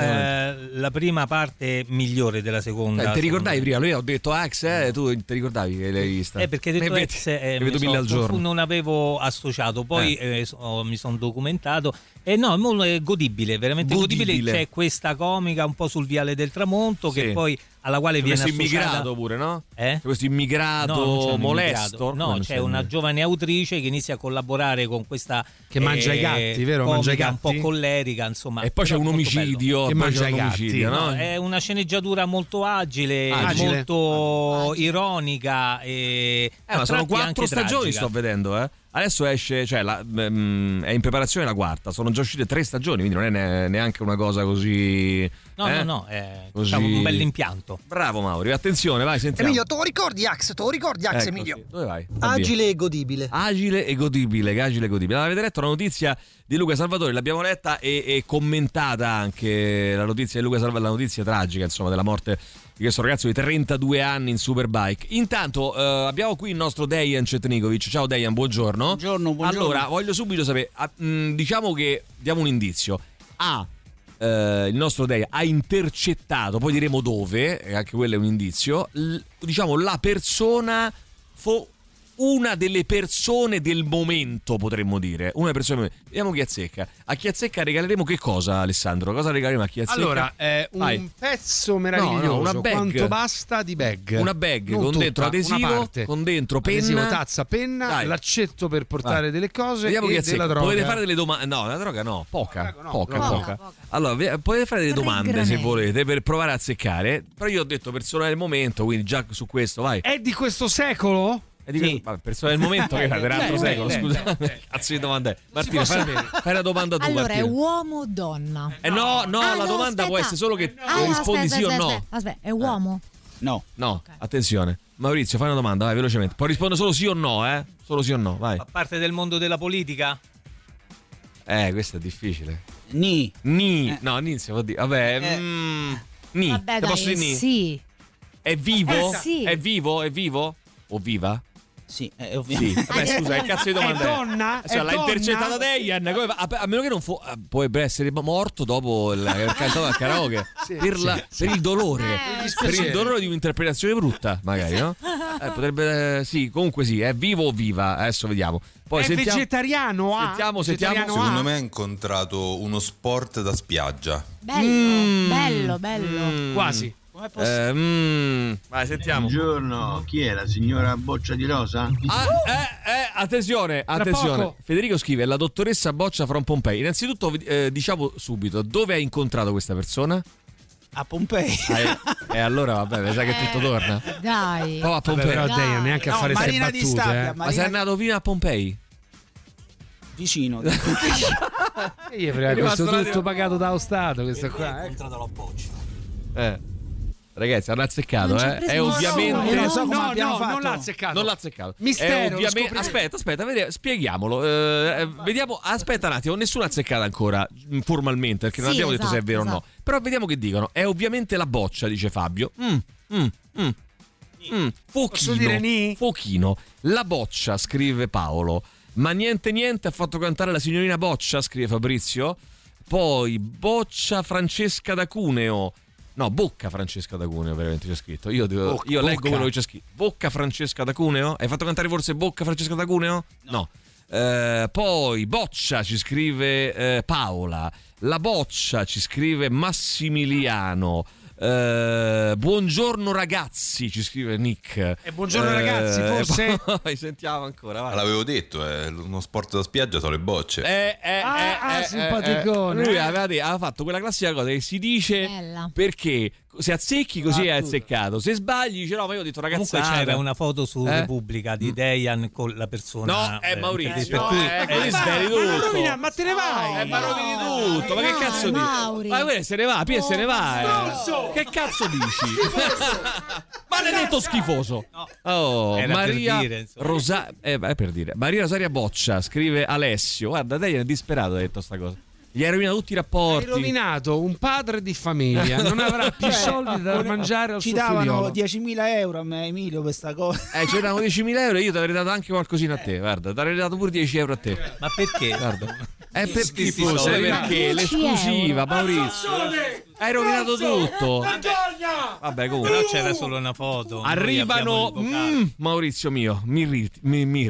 parte migliore della seconda. Ti ricordavi prima? Lui ho detto Axe, tu ti ricordavi che l'hai vista? Perché hai detto Axe, non avevo associato, poi mi sono documentato. No, è godibile, veramente godibile. C'è questa comica un po' sul Viale del Tramonto, che poi alla quale viene associata. Questo immigrato pure, no? Questo immigrato molesto. No, c'è una giovane autrice che inizia a collaborare con questa che mangia i gatti, vero? Mangia i gatti, un po' collerica, insomma. E poi c'è un omicidio che mangia i gatti, no? È una sceneggiatura molto agile. Molto ironica ma sono 4 stagioni, sto vedendo, Adesso esce, cioè è in preparazione la 4ª, sono già uscite 3 stagioni, quindi non è neanche una cosa così. No, è un bell'impianto. Bravo Mauri, attenzione, vai, sentiamo. Emilio, te lo ricordi Axe, Emilio? Sì. Dove vai? Agile e godibile. Agile e godibile. Avete letto la notizia di Luca Salvatore, l'abbiamo letta e commentata anche la notizia di Luca Salvatore, la notizia tragica, insomma, della morte di questo ragazzo di 32 anni in Superbike. Intanto abbiamo qui il nostro Dejan Cetnikovic. Ciao Dejan, buongiorno. Buongiorno. Allora, voglio subito sapere, diciamo che diamo un indizio. Il nostro Dejan ha intercettato, poi diremo dove, anche quello è un indizio, diciamo la persona, una delle persone del momento, potremmo dire. Una delle persone del momento. Vediamo chi azzecca. A chi azzecca regaleremo che cosa, Alessandro? Cosa regaleremo a chi azzecca? Allora, un pezzo meraviglioso, una bag. Quanto basta di bag. Una bag non con tutta, dentro adesivo, con dentro penna, adesivo, tazza, penna, Dai. L'accetto per portare delle cose. Vediamo e chi della droga. Potete fare delle domande. No, la droga no, poca. Allora, potete fare delle domande se volete per provare a azzeccare. Però io ho detto persona del momento, quindi già su questo, vai. È di questo secolo? Persona del momento che era dell'altro secolo, scusa. Cazzo di domanda è? Martina, fai la domanda tu. Allora, Martina. è uomo o donna? No, la domanda può essere solo che rispondi sì o no. Aspetta, è uomo? No, okay. Attenzione. Maurizio, fai una domanda, vai, velocemente. Poi risponde solo sì o no, Solo sì o no, vai. Fa parte del mondo della politica? Questo è difficile. Ni. No, ni si può dire. Vabbè, ni. Vabbè, te posso dire ni? Sì. È vivo? Sì. È vivo? O viva? Sì, ovviamente. Sì. Vabbè, scusa, che cazzo di domanda è? Donna? L'ha intercettata Dejan, a meno che non potrebbe essere morto dopo aver cantato al karaoke. Sì, per il dolore. Per il dolore di un'interpretazione brutta, magari, no? Potrebbe. Sì, comunque sì, è vivo o viva? Adesso vediamo. Poi è vegetariano? Sentiamo. Secondo me ha incontrato uno sport da spiaggia. Bello. Quasi. Vai, sentiamo. Buongiorno, chi è la signora Boccia di Rosa? Attenzione. Federico scrive: la dottoressa Boccia from Pompei. Innanzitutto diciamo subito, dove hai incontrato questa persona? A Pompei. E allora vabbè, mi sa che tutto torna. Dai. A Pompei. Però Dejan neanche a fare queste battute. Stabia, Ma sei andato fino a Pompei? Vicino. Io avrei questo tutto pagato dallo Stato, questo qua. Ho incontrato la Boccia. Ragazzi, hanno azzeccato, È ovviamente. Non so come abbiamo fatto. Non l'ha azzeccato. Mistero. Aspetta, spieghiamolo. Vediamo. Aspetta un attimo, nessuno ha azzeccato ancora formalmente, perché non abbiamo detto se è vero o no. Però vediamo che dicono. È ovviamente la Boccia, dice Fabio. Fochino. La Boccia, scrive Paolo. Ma niente, ha fatto cantare la signorina Boccia, scrive Fabrizio. Poi Boccia Francesca da Cuneo. No, Bocca Francesca da Cuneo, veramente c'è scritto. Io leggo quello che c'è scritto. Bocca Francesca da Cuneo? Hai fatto cantare forse Bocca Francesca da Cuneo? No. Poi Boccia ci scrive Paola. La Boccia ci scrive Massimiliano. Buongiorno ragazzi, ci scrive Nick. Buongiorno ragazzi, forse? Poi sentiamo ancora. Vai. L'avevo detto, è uno sport da spiaggia, sono le bocce. Simpaticone. Lui aveva fatto quella classica cosa che si dice perché se azzecchi così è azzeccato, se sbagli dice no, ma io ho detto ragazzata. Comunque c'era una foto su Repubblica di Dejan con la persona. No, è Maurizio. Per cui sveli tutto. Ma te ne vai? Ma rovini tutto. Ma che cazzo dici? Ma quello se ne va, se ne va. Che cazzo dici? Maledetto schifoso. Maria per dire. Maria Rosaria Boccia, scrive Alessio. Guarda, Dejan è disperato, ha detto sta cosa. Gli hai rovinato tutti i rapporti. Hai rovinato un padre di famiglia. Non avrà più soldi da mangiare al suo figliolo. Ci davano 10.000 euro a me, Emilio, per sta cosa. Ci davano 10.000 euro e io ti avrei dato anche qualcosina a te. Guarda, ti avrei dato pure 10 euro a te. Ma perché? Guarda. È per schifo, perché l'esclusiva, Maurizio. Hai rovinato tutto. Vabbè, comunque. Però c'era solo una foto. Arrivano. Maurizio mio, mi irriti. Mi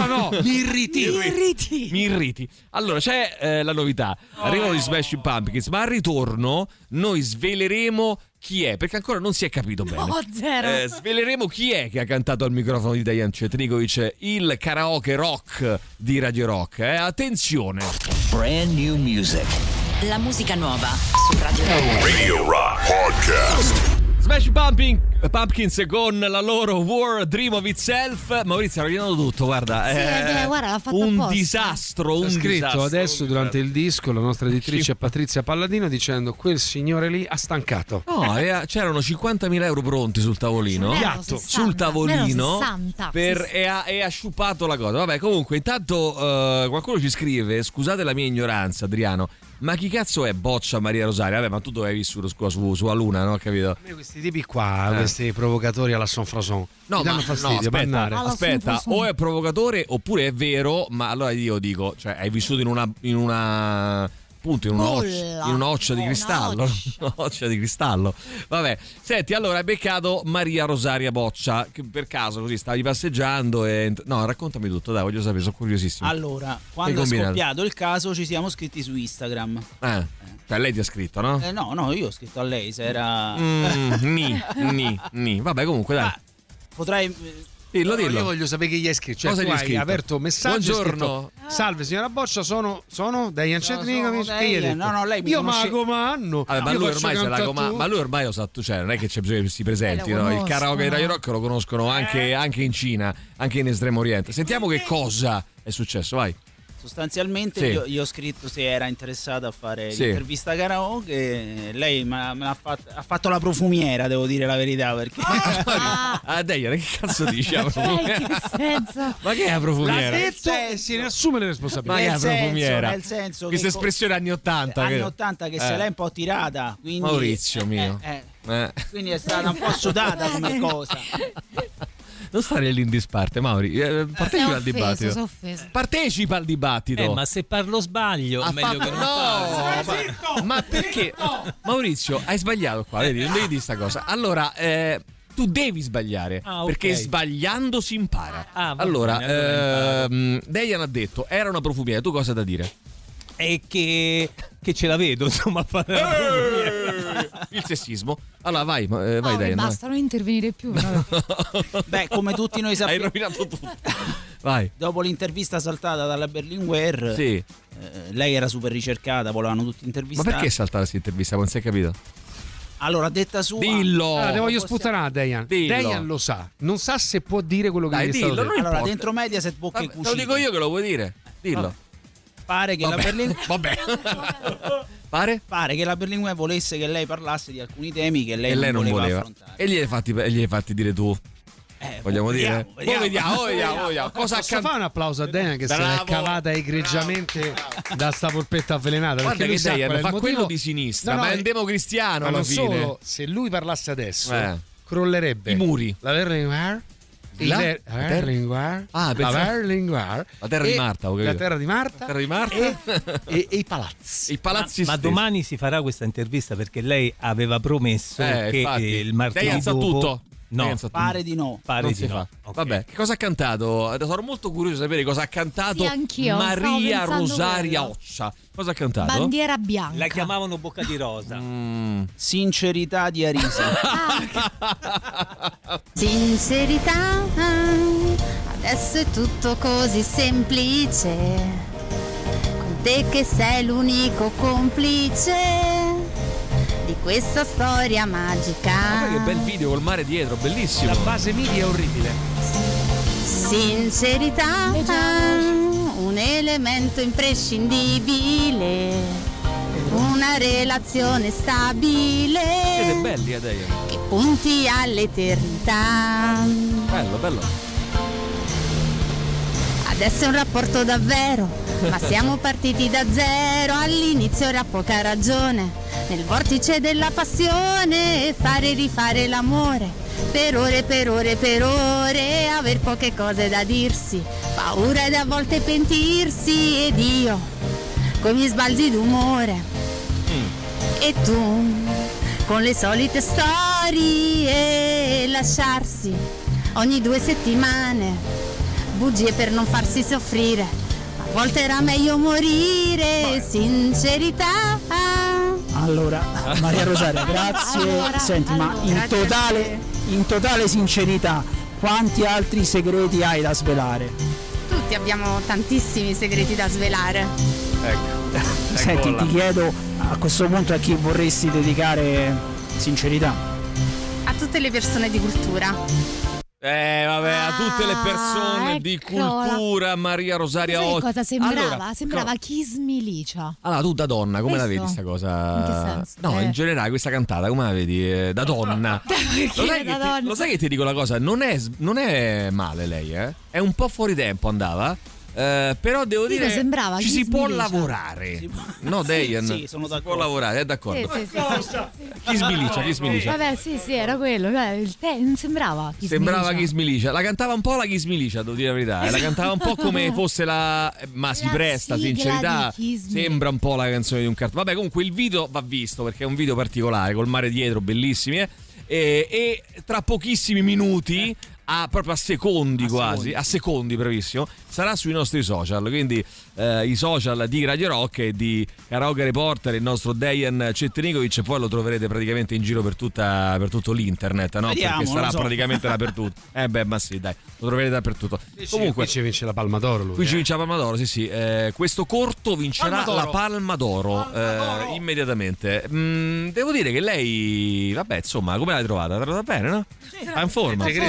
irriti. Allora, c'è la novità. Arrivano gli Smashing Pumpkins, ma al ritorno noi sveleremo chi è, perché ancora non si è capito bene. Zero. Sveleremo chi è che ha cantato al microfono di Dejan Cetnikovic il karaoke rock di Radio Rock. Attenzione. Brand new music. La musica nuova su Radio Rock. Radio Rock Podcast. Smash Pumpkins con la loro War Dream of Itself. Maurizio ha rovinato tutto, guarda. Guarda, l'ha fatto un apposta. disastro. Ha scritto adesso durante il disco la nostra editrice Patrizia Palladino dicendo quel signore lì ha stancato. No, c'erano 50.000 euro pronti sul tavolino. Sul tavolino. 60, e ha sciupato la cosa. Vabbè, comunque, intanto qualcuno ci scrive: scusate la mia ignoranza, Adriano. Ma chi cazzo è Boccia Maria Rosaria? Vabbè, ma tu dove hai vissuto sulla Luna, no? Capito? Questi tipi qua, questi provocatori alla Sanfrason, no, mi danno fastidio. Aspetta, o è provocatore oppure è vero, ma allora io dico, cioè hai vissuto in una un'occia di cristallo. Un'occia di cristallo. Vabbè, senti, allora hai beccato Maria Rosaria Boccia, che per caso così stavi passeggiando e... No, raccontami tutto, dai, voglio sapere, sono curiosissimo. Allora, quando è scoppiato il caso ci siamo scritti su Instagram. Cioè lei ti ha scritto, no? No, io ho scritto a lei, se era... Vabbè, comunque dai. Potrei... Dillo. Io voglio sapere che gli hai scritto. Cioè, cosa tu gli hai hai scritto? aperto un messaggio. Buongiorno. Salve signora Boccia, sono Dejan Cetnikovic. Che gli hai detto? No, lei mi io ma comando. Ma lui ormai lo sa, cioè non è che c'è bisogno che si presenti, no? Il karaoke di Radio Rock lo conoscono anche in Cina, anche in Estremo Oriente. Sentiamo che cosa è successo, vai. sostanzialmente Sì. gli ho scritto se era interessata a fare Sì. l'intervista karaoke. Lei ha fatto la profumiera, devo dire la verità, perché Diana, che cazzo dici? La profumiera? Che senso? Ma che è la profumiera? L'ha detto e se ne assume le responsabilità. Ma che è la profumiera? nel senso Questa che espressione anni 80. anni 80 che se l'è un po' tirata, quindi Maurizio mio. quindi è stata un po' sudata come cosa. Non stare lì in disparte, Mauri. Partecipa al dibattito. Partecipa al dibattito. Ma se parlo sbaglio, è meglio che non parlo. Ma perché? Maurizio, hai sbagliato qua, vedi, non devi dire sta cosa. Allora, tu devi sbagliare, perché sbagliando si impara. Allora, Dejan ha detto, era una profumiera, tu cosa hai da dire? È che ce la vedo, insomma, a fare la profumiera. Il sessismo. Allora vai Dejan. Basta, non intervenire più. Beh, come tutti noi sappiamo, hai rovinato tutto. Vai. Dopo l'intervista saltata dalla Berlinguer, sì. Lei era super ricercata, volevano tutti intervistare. Ma perché è saltata questa intervista? Non si è capito? Allora, detta sua, dillo. Te voglio sputtanare, Dejan. Dejan lo sa, non sa se può dire quello che gli è stato detto. Allora, dentro Mediaset bocche e Te lo dico io che lo vuoi dire. Dillo. Pare che la Berlinguer Pare che la Berlinguer volesse che lei parlasse di alcuni temi che lei non voleva affrontare. E gli hai fatti dire tu. Vogliamo dire? Vediamo. Cosa Posso fare un applauso a Dejan che se l'è cavata egregiamente da sta polpetta avvelenata? Guarda perché che Dejan fa motivo... quello di sinistra, ma è un democristiano ma alla non fine. Solo, se lui parlasse adesso crollerebbe i muri. La Berlinguer. La Berlinguer, la Berlinguer, la terra di Marta, la terra di Marta e i palazzi. I palazzi ma domani si farà questa intervista perché lei aveva promesso che il martedì dopo tutto. No, pare di no. Pare di no. Okay. Vabbè, che cosa ha cantato? Sono molto curioso di sapere cosa ha cantato Maria Rosaria Occia. Cosa ha cantato? Bandiera bianca. La chiamavano Bocca di Rosa. Sincerità di Arisa. Sincerità, adesso è tutto così semplice. Con te che sei l'unico complice di questa storia magica. Ma che bel video col mare dietro, bellissimo. La base MIDI è orribile. Sincerità, un elemento imprescindibile, una relazione stabile. Siete belli adesso. Che punti all'eternità. Bello. Adesso è un rapporto davvero, ma siamo partiti da zero. All'inizio era poca ragione, nel vortice della passione, fare e rifare l'amore, per ore, aver poche cose da dirsi, paura ed a volte pentirsi, ed io, con gli sbalzi d'umore, e tu, con le solite storie, lasciarsi ogni 2 settimane. Bugie per non farsi soffrire, a volte era meglio morire. Sincerità. Allora, Maria Rosaria, grazie. Senti, ma in totale sincerità, quanti altri segreti hai da svelare? Tutti abbiamo tantissimi segreti da svelare. Ecco. Senti, ti chiedo a questo punto a chi vorresti dedicare sincerità? A tutte le persone di cultura. A tutte le persone di cultura, Maria Rosaria Occia. Cosa sembrava? Sembrava Kiss Me Licia. Allora, tu da donna, come la vedi sta cosa? In che senso? No, in generale questa cantata, come la vedi? Da donna. Lo sai che ti dico la cosa? Non è male lei, È un po' fuori tempo andava. Però devo dire sembrava ci si può lavorare. No, Dejan? Sì, sono d'accordo. Si può lavorare, è d'accordo. Sì. Chi sbilicia. Vabbè, sì, era quello. Non sembrava Kiss Sembrava Kiss Me Licia. La cantava un po' la Kiss Me Licia, devo dire la verità. La cantava un po' come fosse ma si presta, sincerità. Sembra un po' la canzone di un cartone. Vabbè, comunque il video va visto perché è un video particolare, col mare dietro, bellissimi. E tra pochissimi minuti, proprio a secondi quasi, a secondi bravissimo, sarà sui nostri social, quindi i social di Radio Rock e di Karaoke Reporter, il nostro Dejan Cetnikovic, e poi lo troverete praticamente in giro per tutto l'internet, no? Vediamo, perché sarà praticamente dappertutto. Ma sì, dai, lo troverete dappertutto. Comunque qui ci vince la Palma d'Oro lui. Qui ci vince la Palma d'Oro, sì. Questo corto vincerà la Palma d'Oro immediatamente. Devo dire che lei, vabbè, insomma, come l'hai trovata? L'ha trovata bene, no? Sì, sta in forma. Sta in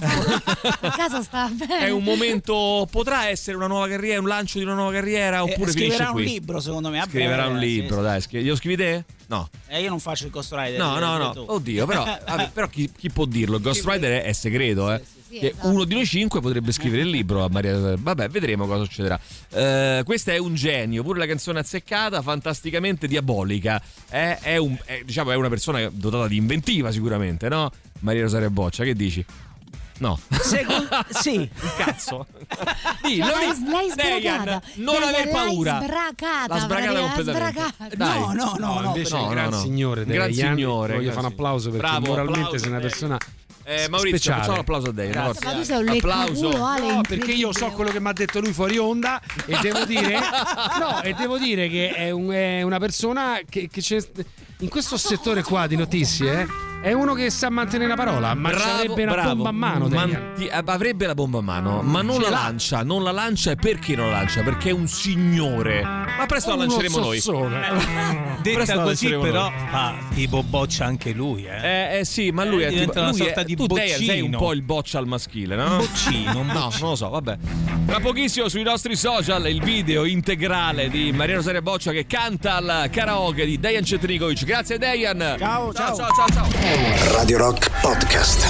A casa sta bene. È un momento, potrà essere una nuova carriera, un lancio di una nuova carriera, oppure finisce qui? Scriverà un libro, secondo me. Scriverà un libro, sì. Dai, glielo scrivi te? No. Io non faccio il ghostwriter. No. Oddio, però chi può dirlo? Il ghostwriter è segreto, Sì, che esatto. uno di noi 5 potrebbe scrivere il libro a Maria. Vabbè, vedremo cosa succederà. Questa è un genio, pure la canzone azzeccata, fantasticamente diabolica. È una persona dotata di inventiva, sicuramente, no? Maria Rosaria Boccia, che dici? No. Sì. Il cazzo. Lei sbragata. Non aver paura. La sbragata completamente. Dai. No, invece un gran signore, gran signore. Voglio fare un applauso perché moralmente sei una persona Maurizio, speciale. facciamo un applauso a Dei. Ma tu sei un leccaculo, Ale, no, perché io so quello che mi ha detto lui fuori onda e devo dire che è una persona che c'è in questo settore qua di notizie. È uno che sa mantenere la parola, ma avrebbe una bomba a mano. Avrebbe la bomba a mano, ma non la lancia. Non la lancia, e perché non la lancia? Perché è un signore. Ma presto la lanceremo noi. Detta così, però fa tipo boccia anche lui. Sì, ma lui è tipo una sorta di tu boccino. Sei un po' il boccia al maschile, no? Boccino. No, non lo so, vabbè. Tra pochissimo sui nostri social il video integrale di Maria Rosaria Boccia che canta al karaoke di Dejan Cetrikovic. Grazie Dejan. Ciao. Radio Rock Podcast.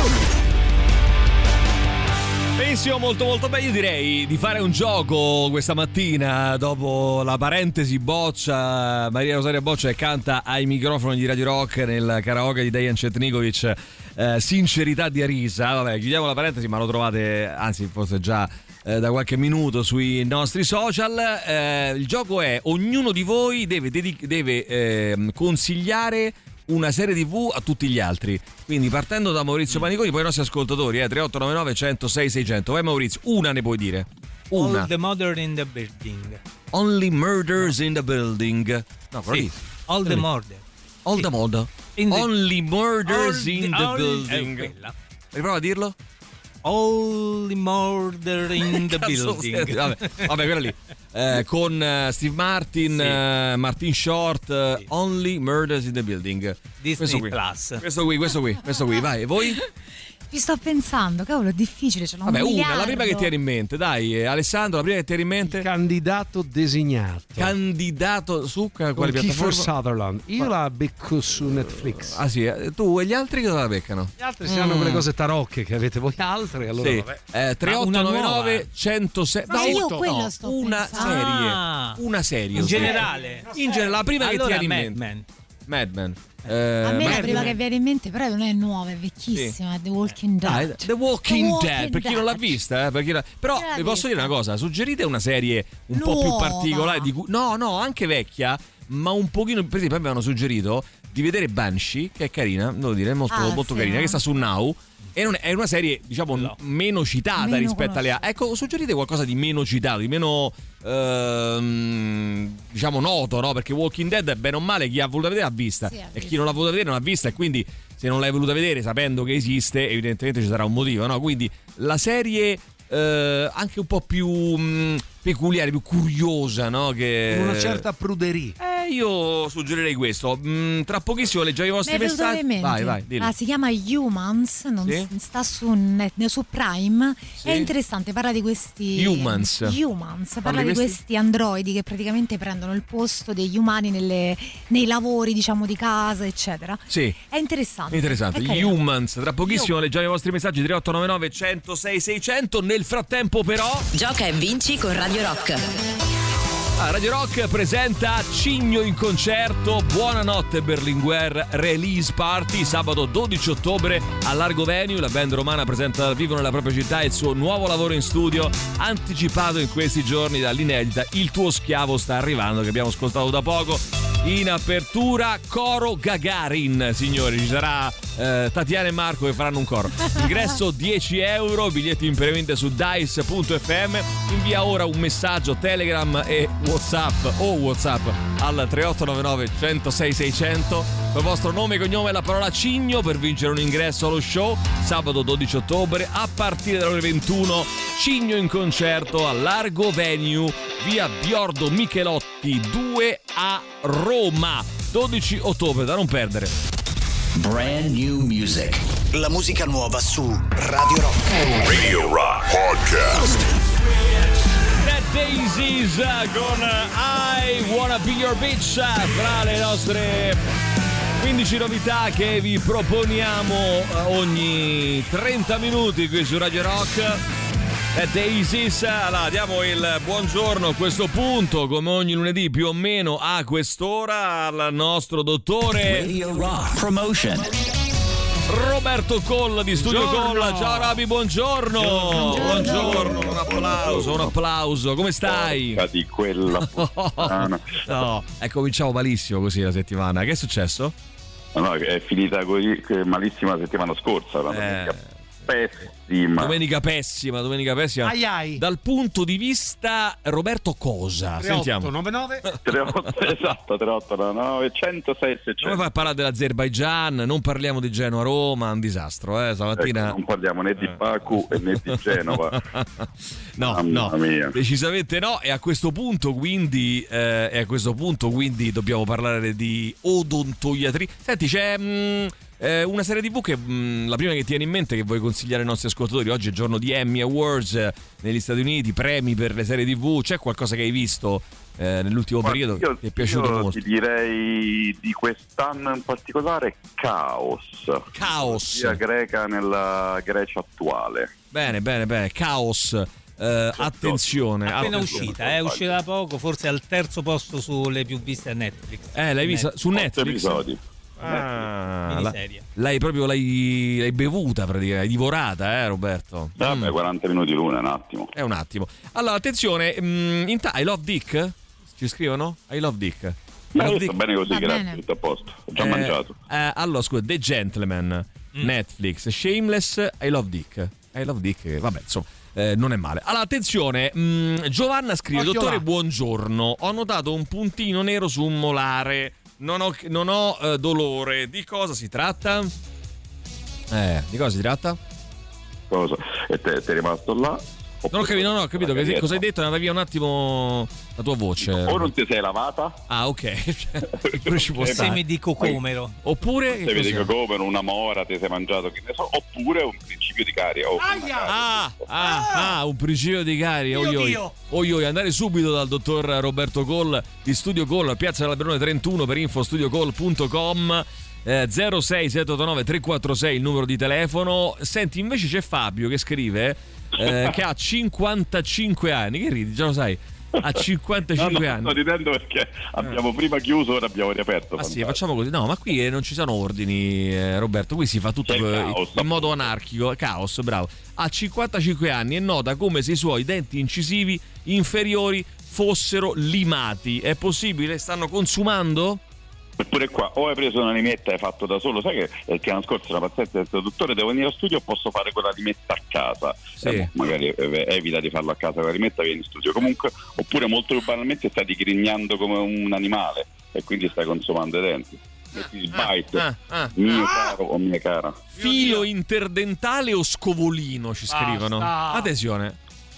Benissimo, molto molto bene. Io direi di fare un gioco questa mattina dopo la parentesi Boccia, Maria Rosaria Boccia che canta ai microfoni di Radio Rock nel karaoke di Dejan Cetrikovic, sincerità di Arisa. Vabbè, chiudiamo la parentesi, ma lo trovate, anzi forse già da qualche minuto sui nostri social. Il gioco è: ognuno di voi deve consigliare una serie TV a tutti gli altri. Quindi partendo da Maurizio Paniconi, poi i nostri ascoltatori 3899 106 600. Vai Maurizio, una ne puoi dire. Una. All the Murder in the Building. Only Murders in the Building. No, però sì. All the Murder. All the Murder. Only Murders in the Building. Riprova a dirlo. All the Murder in the Building. Vabbè, quella lì. Con Steve Martin, Martin Short, Only Murders in the Building. Disney Plus. Questo qui, vai, e voi? Ci sto pensando, cavolo, è difficile. Ce l'ho Vabbè, una, la prima che ti viene in mente, dai, Alessandro, la prima che ti viene in mente? Il candidato designato. Candidato su quale piattaforma? Kiefer Sutherland. Io la becco su Netflix. Ah sì, tu e gli altri che la beccano? Gli altri si hanno quelle cose tarocche che avete voi altre, allora sì. Vabbè. 3899 106. Ma io quello sto una pensando. serie. Una serie. In generale, la prima allora, che ti viene in mente. Mad Men. A me la prima che viene in mente però non è nuova, è vecchissima, è The Walking Dead. The Walking Dead, per chi non l'ha vista, però vi posso dire una cosa, suggerite una serie un po' più particolare di cui... No, anche vecchia, ma un pochino, per esempio avevano suggerito di vedere Banshee, che è carina, devo dire, molto carina, che sta su Now. È una serie, diciamo, meno citata rispetto alle altre. Ecco, suggerite qualcosa di meno citato, di meno diciamo noto, no? Perché Walking Dead, bene o male, chi ha voluto vedere ha vista, e chi non l'ha voluto vedere non ha vista, e quindi se non l'hai voluta vedere sapendo che esiste, evidentemente ci sarà un motivo, no? Quindi la serie anche un po' più peculiare, più curiosa, no? Che una certa pruderie. Io suggerirei questo. Tra pochissimo leggiamo i vostri messaggi. Vai, dillo. Si chiama Humans, sta su Prime. Sì. È interessante, parla di questi Humans, parla di questi androidi che praticamente prendono il posto degli umani nei lavori, diciamo, di casa, eccetera. Sì. È interessante. Gli Humans. Tra pochissimo leggiamo i vostri messaggi 3899 106 600. Nel frattempo però gioca e vinci con Radio Rock. Radio Rock presenta Cigno in concerto, Buonanotte Berlinguer Release Party, sabato 12 ottobre a Largo Venue. La band romana presenta dal vivo nella propria città il suo nuovo lavoro in studio, anticipato in questi giorni dall'inedita Il tuo schiavo sta arrivando, che abbiamo ascoltato da poco. In apertura coro Gagarin, signori, ci sarà Tatiana e Marco che faranno un coro. Ingresso 10 euro, biglietti in prevendita su dice.fm. Invia ora un messaggio Telegram e WhatsApp al 3899 106 600 con il vostro nome, cognome e la parola Cigno per vincere un ingresso allo show sabato 12 ottobre a partire dalle ore 21. Cigno in concerto a Largo Venue, via Biordo Michelotti 2 a Roma, 12 ottobre, da non perdere. Brand new music. la musica nuova su Radio Rock. Radio Rock Podcast. Dead Daisies con I Wanna Be Your Bitch, fra le nostre 15 novità che vi proponiamo ogni 30 minuti qui su Radio Rock. Dead Daisies. Allora, diamo il buongiorno a questo punto, come ogni lunedì più o meno a quest'ora, al nostro dottore Radio Rock Promotion Roberto Coll di Studio Coll. Ciao Roby, buongiorno. Buongiorno. Un applauso. Come stai? Porca di quella no, cominciamo malissimo così la settimana. Che è successo? No, è finita così malissima la settimana scorsa. Domenica pessima. Ai ai. Dal punto di vista Roberto cosa? 38, sentiamo. 99 38, esatto, 3899 106 600. Come fai a parlare dell'Azerbaigian? Non parliamo di Genoa-Roma, un disastro, stamattina. Ecco, non parliamo né di Baku né di Genova. no, mia. Decisamente no. E a questo punto quindi dobbiamo parlare di odontoiatria. Senti, c'è una serie TV che la prima che tieni in mente, che vuoi consigliare ai nostri ascoltatori. Oggi è giorno di Emmy Awards negli Stati Uniti, premi per le serie TV. C'è qualcosa che hai visto nell'ultimo periodo che ti è piaciuto molto? Ti direi di quest'anno in particolare Caos, sia greca nella Grecia attuale. Bene, Caos. Attenzione, appena uscita, è uscita da poco, forse al terzo posto sulle più viste a Netflix. L'hai vista su Netflix? Episodi. L'hai bevuta praticamente, l'hai divorata, Roberto? Vabbè, 40 minuti l'una, è un attimo. Allora, attenzione, I Love Dick? Ci scrivono? I Love Dick. Sto bene così, grazie, tutto a posto. Ho già mangiato. Allora, scusa, The Gentleman, Netflix, Shameless, I Love Dick, vabbè, insomma. Non è male. Allora, attenzione, Giovanna scrive: dottore, buongiorno. Ho notato un puntino nero su un molare. Non ho dolore. Di cosa si tratta? Di cosa si tratta? Cosa? E te è rimasto là? Non ho capito cosa hai detto, è andata via un attimo la tua voce. O non ti sei lavata? Ah, ok. Ci può stare. Semi di cocomero. Oppure semi di cocomero, una mora, ti sei mangiato, che ne so, oppure un principio di carie. Un principio di carie. Oi, andare subito dal dottor Roberto Coll di Studio Coll a Piazza dell'Alberone 31 per info.studiocoll.com. 06789 346 il numero di telefono. Senti, invece c'è Fabio che scrive che ha 55 anni. Che ridi, già lo sai. Ha 55 anni. Sto ridendo perché abbiamo prima chiuso, ora abbiamo riaperto. Ma sì, facciamo così. No, ma qui non ci sono ordini, Roberto. Qui si fa tutto in modo anarchico. Caos, bravo. Ha 55 anni e nota come se i suoi denti incisivi inferiori fossero limati. È possibile? Stanno consumando? Eppure qua o hai preso una limetta e hai fatto da solo, sai che il settimana scorsa una paziente ha detto: dottore, devo venire a studio o posso fare quella limetta a casa? Sì. Magari evita di farlo a casa con la limetta, vieni in studio comunque. Oppure molto più banalmente stai digrignando come un animale e quindi stai consumando i denti. Bite, mio caro o mia cara. Filo interdentale o scovolino, ci scrivono. Attenzione.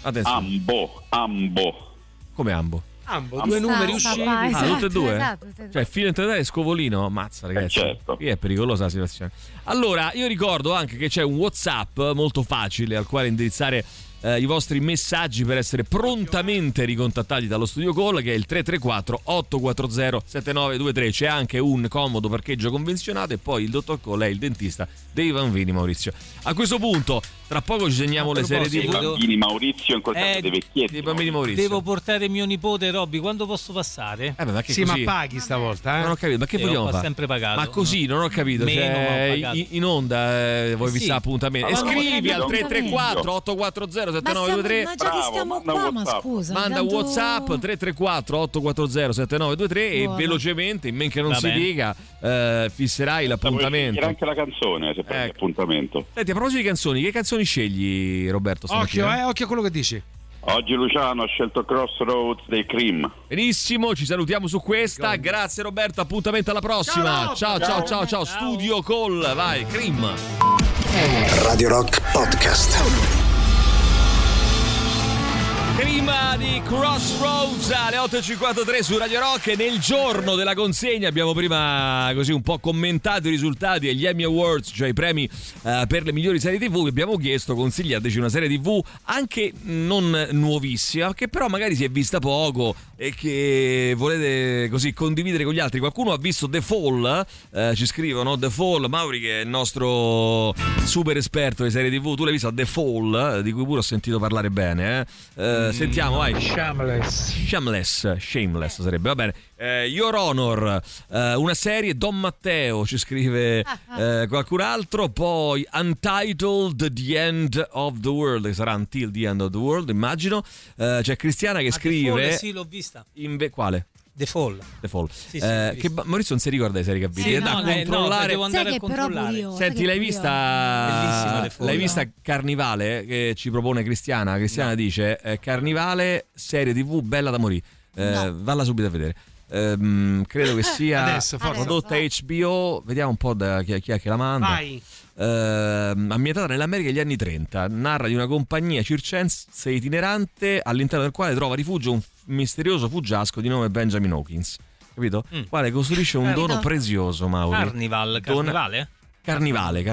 Ambo. Come ambo? Due numeri usciti. Tutte e due? Esatto. Cioè filo interdentale e scovolino. Mazza, ragazzi, certo. Qui è pericolosa la situazione. Allora, io ricordo anche che c'è un WhatsApp molto facile al quale indirizzare i vostri messaggi per essere prontamente ricontattati dallo Studio Coll, che è il 334 840 7923. C'è anche un comodo parcheggio convenzionato e poi il dottor Coll è il dentista dei bambini Maurizio. A questo punto, tra poco ci segniamo le serie TV. I bambini Maurizio, in quel caso dei vecchietti. Dei bambini Maurizio. Devo portare mio nipote Robby, quando posso passare? Ma che sì, così? ma paghi stavolta, Non ho capito, ma che vogliamo fare? Sempre pagato. Ma così, non ho capito. In onda vuoi fissare appuntamento? E scrivi al 334 840 7923. Ma già che stiamo qua, ma scusa. Manda WhatsApp 334 840 7923 e velocemente, in men che non si dica, fisserai l'appuntamento. C'era anche la canzone se prendi appuntamento. Senti, a proposito di canzoni, che canzoni scegli, Roberto? Occhio a quello che dici. Oggi Luciano ha scelto Crossroads dei Cream. Benissimo, ci salutiamo su questa. Grazie Roberto, appuntamento alla prossima. Ciao. Studio Coll, vai, Cream. Radio Rock Podcast. Prima di Crossroads alle 8.53 su Radio Rock, e nel giorno della consegna abbiamo prima così un po' commentato i risultati degli Emmy Awards, cioè i premi per le migliori serie TV. Vi abbiamo chiesto, consigliateci una serie TV anche non nuovissima, che però magari si è vista poco e che volete così condividere con gli altri. Qualcuno ha visto The Fall, ci scrivono The Fall. Mauri, che è il nostro super esperto di serie TV, tu l'hai vista The Fall, di cui pure ho sentito parlare bene, sentiamo, vai. Shameless sarebbe, va bene. Your Honor, una serie. Don Matteo ci scrive qualcun altro. Poi Untitled, The End of the World, che sarà Until the End of the World, immagino. C'è Cristiana che scrive The Fall, sì, l'ho vista. Quale? The Fall. Sì, che Maurizio non si ricorda le serie che ha visto, da controllare. Devo andare a controllare. Senti, l'hai vista? Bellissima The Fall. L'hai vista Carnivale, che ci propone Cristiana? Cristiana dice Carnivale, serie TV bella da morire. Valla subito a vedere. Credo che sia adesso, prodotta HBO. Vediamo un po' da chi è che la manda. Vai. Ambientata nell'America degli anni 30, narra di una compagnia circense itinerante all'interno del quale trova rifugio un misterioso fuggiasco di nome Benjamin Hawkins, capito? Quale costruisce un dono prezioso, Mauri. Carnivale.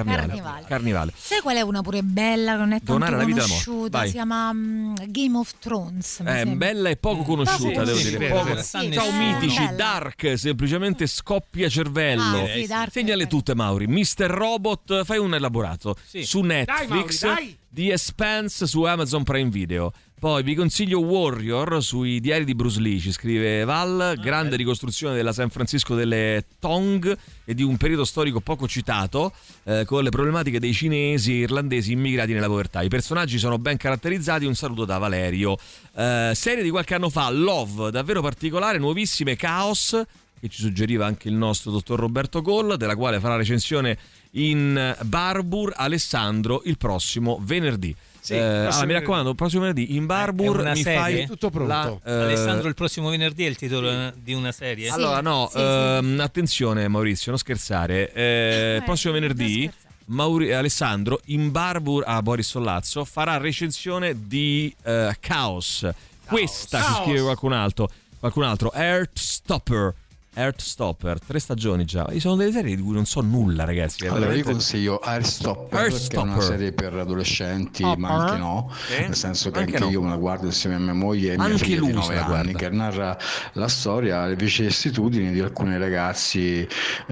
Sai qual è una pure bella, non è tanto Donare la vita conosciuta? Si chiama Game of Thrones. È bella e poco conosciuta, devo dire. Ciao mitici, Dark, semplicemente scoppia cervello. Segnale tutte, Mauri. Mr. Robot, fai un elaborato su Netflix. Dai, Mauri, The Expanse su Amazon Prime Video. Poi vi consiglio Warrior sui diari di Bruce Lee, ci scrive Val, grande ricostruzione della San Francisco delle Tong e di un periodo storico poco citato, con le problematiche dei cinesi e irlandesi immigrati nella povertà. I personaggi sono ben caratterizzati, un saluto da Valerio. Serie di qualche anno fa, Love, davvero particolare, nuovissime, Chaos, che ci suggeriva anche il nostro dottor Roberto Coll, della quale farà recensione in Barbour Alessandro il prossimo venerdì. Mi raccomando, il prossimo venerdì in Barbour mi fai tutto pronto. Alessandro il prossimo venerdì è il titolo di una serie? Allora no, attenzione Maurizio, non scherzare, il prossimo venerdì Alessandro in Barbour a Boris Sollazzo farà recensione di Chaos. Questa ci scrive qualcun altro, Heartstopper, 3 stagioni già. Sono delle serie di cui non so nulla, ragazzi. Allora io consiglio Heartstopper, perché è una serie per adolescenti, ma anche no, nel senso che anche io me la guardo insieme a mia moglie e mia figlia di 9 anni, che narra la storia, le vicissitudini di alcuni ragazzi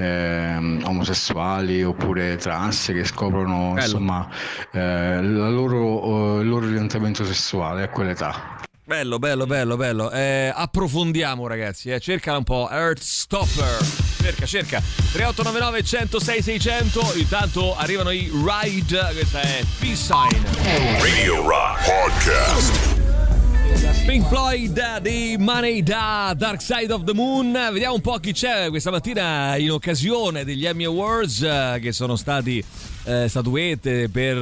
omosessuali oppure trans che scoprono insomma il loro orientamento sessuale a quell'età. Bello. Approfondiamo, ragazzi. Cercala un po'. Heartstopper. Cerca. 3899 106 600. Intanto arrivano i Ride. Questa è Peace Sign. Radio Rock Podcast. Pink Floyd di Money da Dark Side of the Moon. Vediamo un po' chi c'è questa mattina in occasione degli Emmy Awards, che sono stati statuette per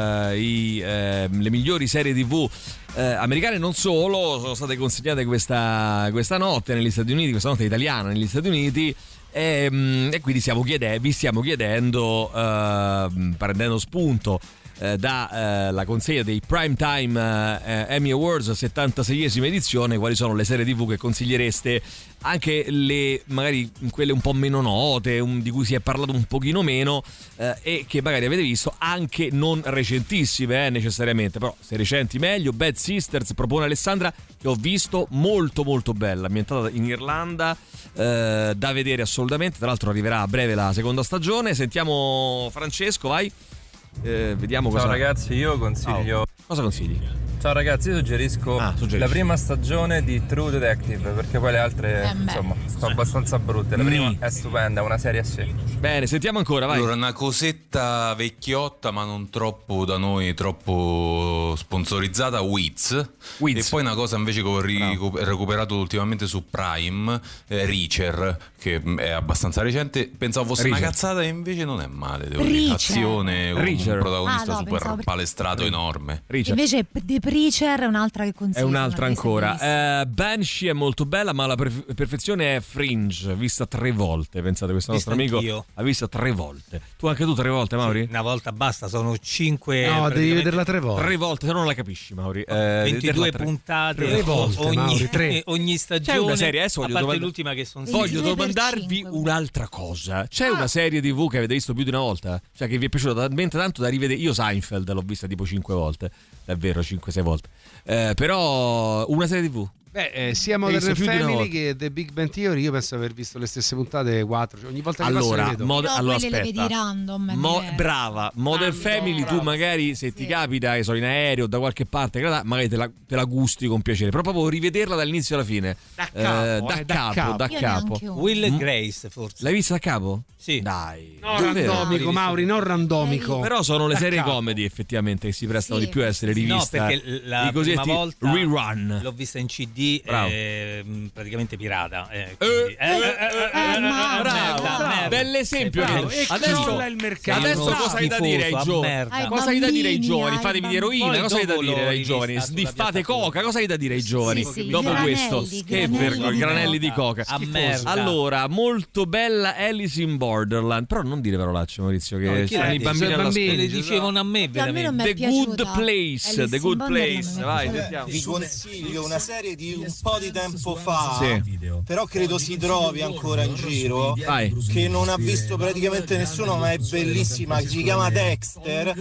le migliori serie TV americane, non solo, sono state consegnate questa notte negli Stati Uniti, questa notte italiana negli Stati Uniti, e quindi vi stiamo chiedendo, prendendo spunto dalla consegna dei Primetime Emmy Awards 76esima edizione, quali sono le serie TV che consigliereste, anche le magari quelle un po' meno note, di cui si è parlato un pochino meno, e che magari avete visto, anche non recentissime necessariamente, però se recenti meglio. Bad Sisters propone Alessandra, che ho visto, molto molto bella, ambientata in Irlanda, da vedere assolutamente. Tra l'altro arriverà a breve la seconda stagione. Sentiamo Francesco, vai. Vediamo cosa. Ciao ragazzi, io consiglio. Cosa consigli? Ciao ragazzi, io suggerisco la prima stagione di True Detective, perché poi le altre insomma sono abbastanza brutte. La prima è stupenda, è una serie a sé. Bene, sentiamo ancora, vai. Allora, una cosetta vecchiotta ma non troppo da noi, troppo sponsorizzata, Wiz. E poi una cosa invece che ho recuperato ultimamente su Prime, Reacher, che è abbastanza recente. Pensavo fosse una cazzata e invece non è male, devo dire. Azione, un protagonista super palestrato enorme. Invece The Reacher è un'altra che consiglio. È un'altra ancora. Banshee è molto bella, ma la perfezione è Fringe, vista 3 volte. Pensate, questo nostro amico ha visto 3 volte. Anche tu 3 volte, Mauri? Sì, una volta basta, sono 5. No, devi vederla 3 volte. 3 volte, se no non la capisci, Mauri. 22 puntate 3 volte, ogni stagione. C'è una serie, adesso a parte l'ultima che sono voglio domandarvi un'altra cosa. C'è una serie TV che avete visto più di una volta? Cioè che vi è piaciuta talmente tanto da rivedere? Io Seinfeld l'ho vista tipo 5 volte. Davvero 5-6 volte. Però una serie TV. Sia Modern Family che The Big Bang Theory, io penso di aver visto le stesse puntate 4, cioè ogni volta che passo le vedo. Allora aspetta, le vedi random, brava, Modern Family tu magari se ti capita che sono in aereo da qualche parte, magari te la gusti con piacere, però proprio rivederla dall'inizio alla fine da capo. Will Grace forse. L'hai vista da capo? Sì. Dai. Non randomico, Mauri, non randomico. Però sono le serie comedy effettivamente che si prestano di più a essere riviste. No, perché la prima volta rerun l'ho vista in CD praticamente pirata. Bell'esempio. Adesso cosa hai da dire ai giovani? Cosa hai da dire ai giovani? Fatevi di eroina, cosa hai da dire ai giovani? Sniffate coca, cosa hai da dire ai giovani? Dopo questo, che vergogna, granelli di coca. Allora, molto bella Alice in Borderland, però non dire parolacce, Maurizio, che sono i bambini alla scuola. Le dicevano a me veramente. The Good Place, The Good Place. Vai, sentiamo. Vi consiglio una serie di un po' di tempo fa, però credo si trovi ancora in giro, che non ha visto praticamente nessuno, ma è bellissima, si chiama Dexter.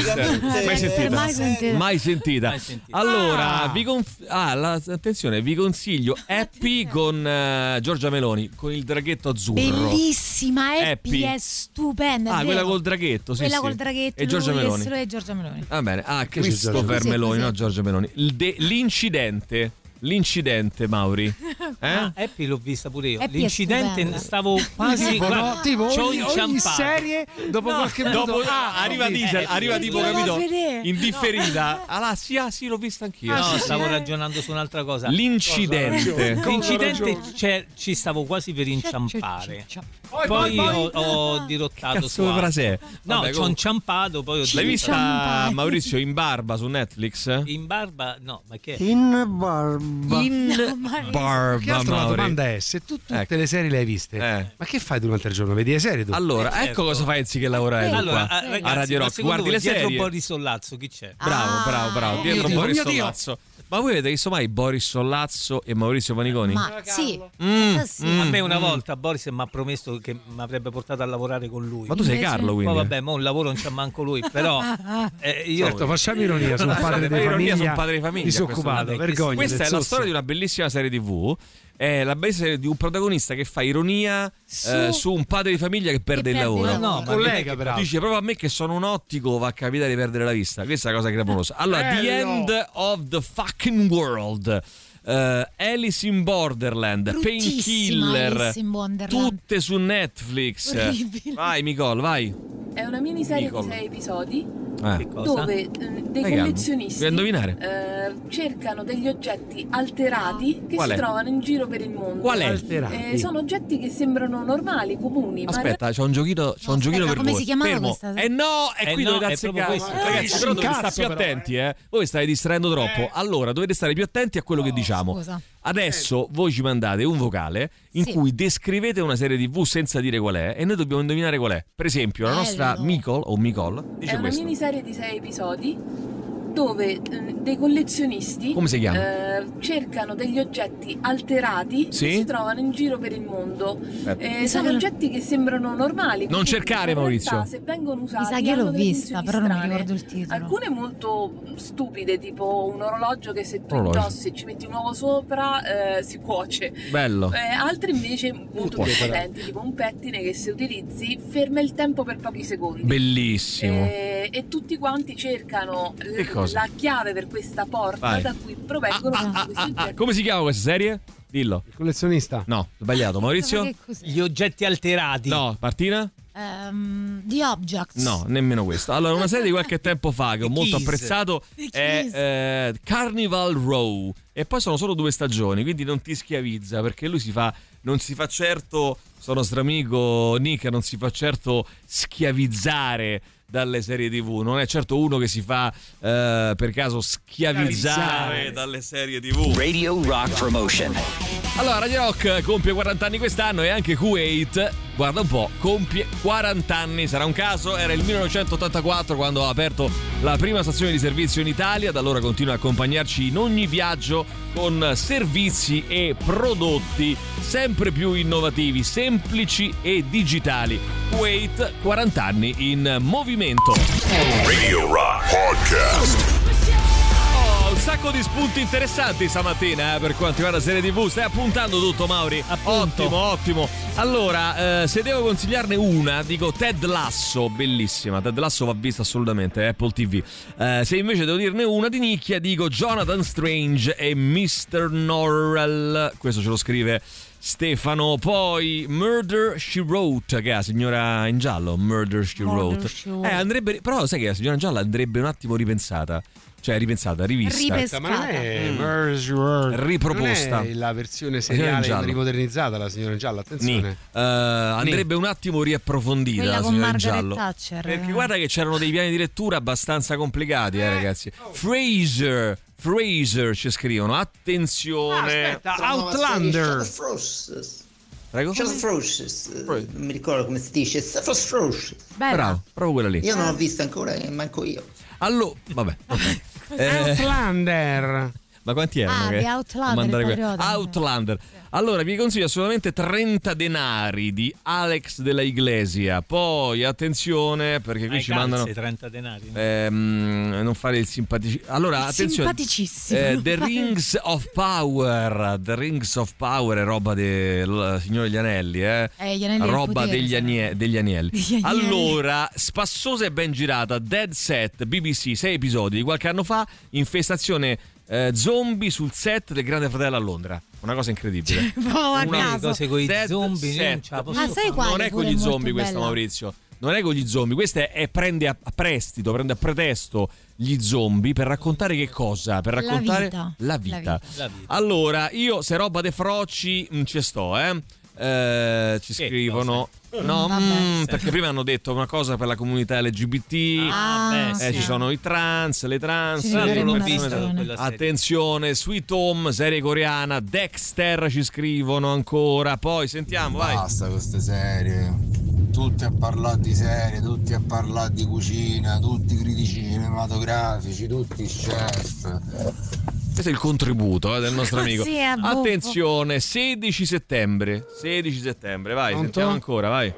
Mai sentita. Allora, attenzione, vi consiglio Happy con Giorgia Meloni, con il draghetto azzurro. Bellissima, Happy è stupenda. Quella col draghetto, sì. Quella col draghetto e Giorgia Meloni. E Giorgia Meloni. Va bene. Christopher Meloni, no Giorgia Meloni. L'incidente, Mauri. Happy l'ho vista pure io. Happy L'incidente stavo quasi tipo ogni serie dopo qualche minuto arriva tipo, capito? In differita. Allora, sì, l'ho vista anch'io. No, stavo ragionando su un'altra cosa. L'incidente ci stavo quasi per inciampare. Poi ho dirottato su frase. No, ci ho inciampato, poi ho L'hai vista, Maurizio, in barba su Netflix? In barba? No, ma che? In barba. Che altro la Mauri. domanda è: se tu tutte le serie le hai viste, ma che fai durante il giorno? Vedi le serie tu? Allora, ecco cosa fai anziché lavorare allora, qua, ragazzi, a Radio Rock. Guardi le serie. Dietro Boris Sollazzo chi c'è? Bravo. Dietro Boris Sollazzo. Ma voi avete visto mai Boris Sollazzo e Maurizio Paniconi? Ma sì. A me una volta Boris mi ha promesso che mi avrebbe portato a lavorare con lui. Ma tu sei Carlo, quindi? Ma vabbè, mo un lavoro non c'è manco lui, però io certo, facciamo ironia su un padre di famiglia disoccupato, vergogna. Questa è la storia di una bellissima serie TV. È la base di un protagonista che fa ironia su un padre di famiglia che perde il lavoro. No, collega però. Dice proprio a me che sono un ottico va a capitare di perdere la vista. Questa è la cosa clamorosa. Allora, The End of the Fucking World. Alice in Borderland, Painkiller, tutte su Netflix. Orribile. Vai Nicole, vai. È una miniserie di 6 episodi dove dei Vuoi collezionisti indovinare? cercano degli oggetti alterati che si trovano in giro per il mondo. Qual è? Sono oggetti che sembrano normali, comuni. Aspetta, c'è un giochino per come voi. si chiamava Fermo. questa? No, è qui dovete azzeccare. Ragazzi, però dovete stare più attenti, Voi state distraendo troppo. Allora, dovete stare più attenti a quello che diciamo. Scusa. Adesso voi ci mandate un vocale in cui descrivete una serie TV senza dire qual è e noi dobbiamo indovinare qual è. Per esempio, la nostra Nicole dice è una questo. miniserie di 6 episodi dove dei collezionisti come si chiama? Cercano degli oggetti alterati che si trovano in giro per il mondo. Sono oggetti che sembrano normali. Non cercare, Maurizio. Se vengono usati, mi sa che l'ho vista, però non mi ricordo il titolo. Alcune molto stupide, tipo un orologio che se tu indossi e ci metti un uovo sopra si cuoce. Bello. Altre invece molto più potenti, tipo un pettine che se utilizzi ferma il tempo per pochi secondi. Bellissimo. E tutti quanti cercano la chiave per questa porta da cui provengono questi oggetti. Come si chiama questa serie? Dillo. Il collezionista? No, sbagliato. Maurizio? Gli oggetti alterati. No, Martina? The Object. No, nemmeno questo. Allora, una serie di qualche tempo fa che ho molto apprezzato è Carnival Row. E poi sono solo 2 stagioni, quindi non ti schiavizza, perché lui non si fa certo, sono stramico Nick, non si fa certo schiavizzare dalle serie TV, non è certo uno che si fa per caso schiavizzare dalle serie TV. Radio Rock Promotion. Allora, Radio Rock compie 40 anni quest'anno e anche Kuwait, guarda un po', compie 40 anni. Sarà un caso? Era il 1984 quando ha aperto la prima stazione di servizio in Italia. Da allora continua a accompagnarci in ogni viaggio con servizi e prodotti sempre più innovativi, semplici e digitali. Kuwait, 40 anni in movimento. Radio Rock Podcast. Un sacco di spunti interessanti stamattina per quanto riguarda la serie TV. Stai appuntando tutto, Mauri? Appunto. Ottimo. Allora, se devo consigliarne una, dico Ted Lasso, bellissima. Ted Lasso va vista assolutamente, Apple TV. Se invece devo dirne una di nicchia, dico Jonathan Strange e Mr. Norrell. Questo ce lo scrive Stefano. Poi Murder She Wrote, che è la signora in giallo. Murder She Wrote. Andrebbe, però sai che la signora in giallo andrebbe un attimo ripensata. Cioè rivista, ma non è riproposta. Non è la versione seriale rimodernizzata, la signora in giallo, attenzione. Andrebbe un attimo riapprofondita quella la con signora in Margaret giallo. Thatcher. Perché guarda che c'erano dei piani di lettura abbastanza complicati, ragazzi. Fraser ci scrivono, attenzione. Aspetta, Outlander. Prego? Non mi ricordo come si dice. Bravo, proprio quella lì. Io non l'ho vista ancora e manco io. Allora, vabbè. Outlander. Ma quanti erano? Outlander. Allora, vi consiglio assolutamente 30 denari di Alex della Iglesia. Poi, attenzione, perché qui ci mandano 30 denari. Non fare il simpatici. Allora, attenzione. Simpaticissimo. The Rings of Power. The Rings of Power è roba del Signore degli Anelli, gli anelli roba potere, degli Agnelli. Allora, spassosa e ben girata, Dead Set, BBC, 6 episodi di qualche anno fa, infestazione zombie sul set del Grande Fratello a Londra. Una cosa incredibile. Una cosa con i zombie non è con gli zombie questa, Maurizio. Non è con gli zombie, questa prende a pretesto gli zombie per raccontare che cosa? Per raccontare la vita. Allora, io se roba de froci ci sto, ci scrivono. No, perché prima hanno detto una cosa per la comunità LGBT. Ci sono i trans, le trans. Attenzione, Sweet Home, serie coreana. Dexter ci scrivono ancora. Poi sentiamo, vai. Basta queste serie. Tutti a parlare di serie, tutti a parlare di cucina, tutti critici cinematografici, tutti chef. Questo è il contributo del nostro amico. Attenzione, 16 settembre, vai, sentiamo ancora, vai.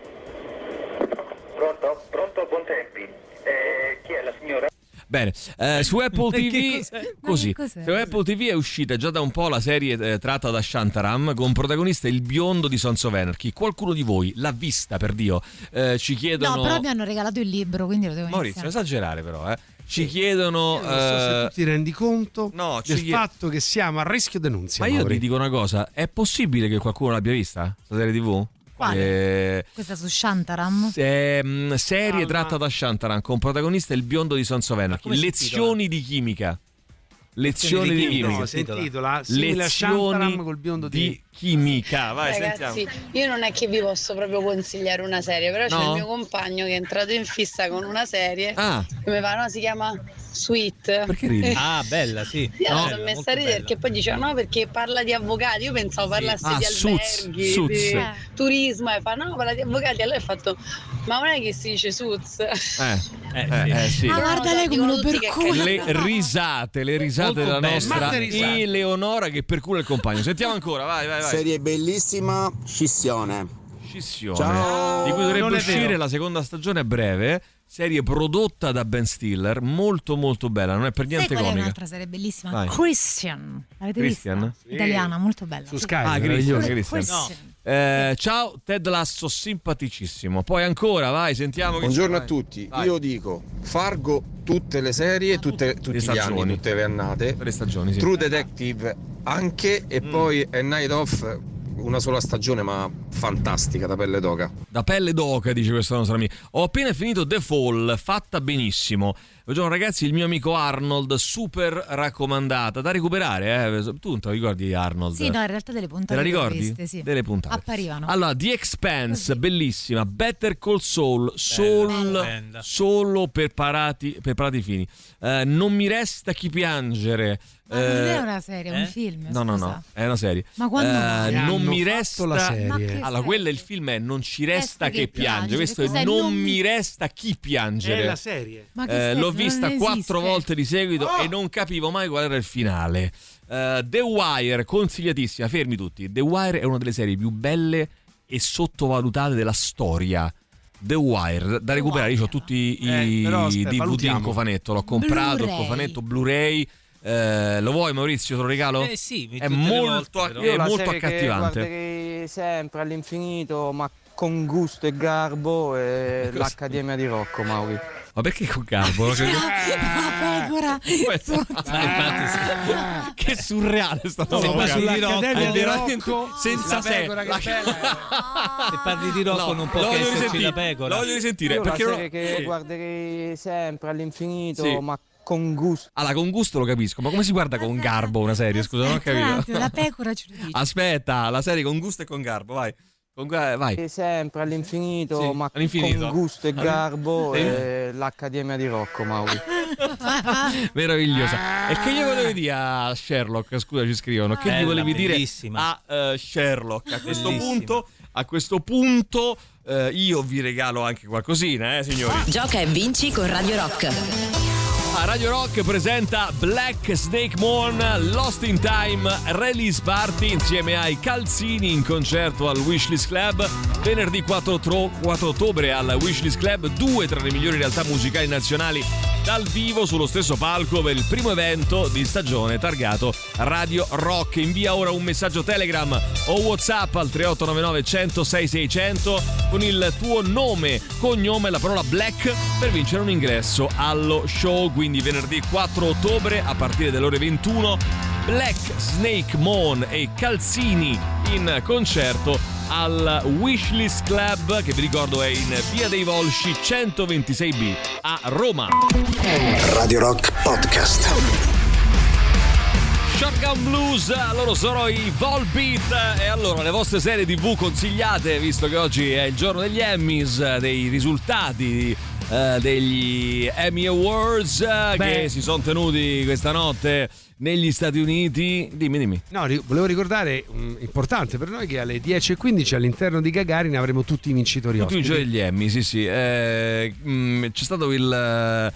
Pronto, buon tempi. Chi è la signora? Bene, su Apple TV così. Su Apple TV è uscita già da un po' la serie tratta da Shantaram con protagonista il biondo di Sons of Anarchy. Qualcuno di voi l'ha vista, per Dio? Ci chiedono. No, però mi hanno regalato il libro, quindi lo devo Maurizio, non esagerare però, Ci chiedono. Non so se tu ti rendi conto del fatto che siamo a rischio denunzia. Ma io ti dico una cosa: è possibile che qualcuno l'abbia vista? La serie TV? Quale? Questa su Shantaram? Serie tratta da Shantaram con protagonista il biondo di Sons of Anarchy. Lezioni di chimica. Lezioni di chimica. No, si intitola Lezioni col biondo di chimica. Vai, ragazzi, sentiamo. io non è che vi posso proprio consigliare una serie, però c'è il mio compagno che è entrato in fissa con una serie che mi fa, no, si chiama Sweet. Perché ridi? Bella, sì. Io mi sono messa a ridere perché poi diceva no, perché parla di avvocati. Io pensavo parlasse di alberghi, di turismo, e fa no, parla di avvocati. Allora ho fatto, ma non è che si dice Suits? Sì. Guarda lei come lo percula. Le risate della nostra Eleonora che percula il compagno. Sentiamo ancora, vai. Serie bellissima, Scissione. Ciao. Di cui dovrebbe uscire la seconda stagione a breve. Serie prodotta da Ben Stiller, molto molto bella, non è per niente comica. È un'altra serie bellissima, Vai. Christian. L'avete vista? Sì. Italiana, molto bella. Su Sky. Christian. No. Ciao, Ted Lasso, simpaticissimo. Poi ancora, vai, sentiamo. Buongiorno a tutti. Vai. Io dico Fargo, tutte le serie, tutti gli anni, tutte le annate. Le stagioni, sì. True Detective anche, e poi A Night Off una sola stagione, ma fantastica, da pelle d'oca. Da pelle d'oca, dice questa nostra amica. Ho appena finito The Fall, fatta benissimo. Buongiorno ragazzi, il mio amico Arnold, super raccomandata, da recuperare. Tu non te la ricordi Arnold? Sì, no, in realtà delle puntate. Te la ricordi? Viste, sì. Delle puntate. Apparivano. Allora, The Expanse, bellissima. Better Call Saul, solo per parati fini. Non mi resta chi piangere. Non è una serie, è un film. No, è una serie. Ma quando non mi resta la serie. Allora, quella è il film, è Non ci resta che piangere. Questo è Non mi resta chi piangere. È la serie. L'ho vista 4 volte di seguito e non capivo mai qual era il finale. The Wire, consigliatissima. Fermi tutti. The Wire è una delle serie più belle e sottovalutate della storia. The Wire, da recuperare. Io ho tutti i DVD in cofanetto. L'ho comprato il cofanetto Blu-ray. Lo vuoi Maurizio, te lo regalo? Sì, è molto accattivante. Che guarderei sempre all'infinito, ma con gusto e garbo, l'Accademia di Rocco, Mauri. Ma perché con garbo? La pecora. Che surreale sta cosa. Sull'Accademia di Rocco senza se parli di Rocco non può che esserci la pecora. La voglio risentire. Io perché una serie che guarderei sempre all'infinito, sì, ma con gusto. Allora, con gusto lo capisco, ma come si guarda con garbo una serie? Scusa, non ho capito. La pecora ce lo dice. Aspetta, la serie con gusto e con garbo, vai. Vai. Sempre all'infinito, sì, ma all'infinito, con gusto e garbo, l'Accademia di Rocco, Mauri. Meravigliosa. E che gli volevi dire a Sherlock? Scusa, ci scrivono. Che gli volevi dire a Sherlock? A questo punto io vi regalo anche qualcosina, signori. Gioca e vinci con Radio Rock. Radio Rock presenta Black Snake Moon Lost in Time Release Party insieme ai Calzini in concerto al Wishlist Club venerdì 4 ottobre al Wishlist Club, 2 tra le migliori realtà musicali nazionali dal vivo sullo stesso palco per il primo evento di stagione targato Radio Rock. Invia ora un messaggio Telegram o WhatsApp al 3899 106 600 con il tuo nome, cognome e la parola Black per vincere un ingresso allo show. Quindi venerdì 4 ottobre a partire dalle ore 21 Black Snake Moon e Calzini in concerto al Wishlist Club, che vi ricordo è in Via dei Volsci 126B a Roma. Radio Rock Podcast. Shotgun Blues, loro sono i Volbeat. E allora le vostre serie TV consigliate, visto che oggi è il giorno degli Emmys, dei risultati degli Emmy Awards che si sono tenuti questa notte negli Stati Uniti. Dimmi. No, volevo ricordare, importante per noi, che alle 10:15 all'interno di Gagarin avremo tutti i vincitori ospiti. Tutti i giochi degli Emmy, sì. C'è stato a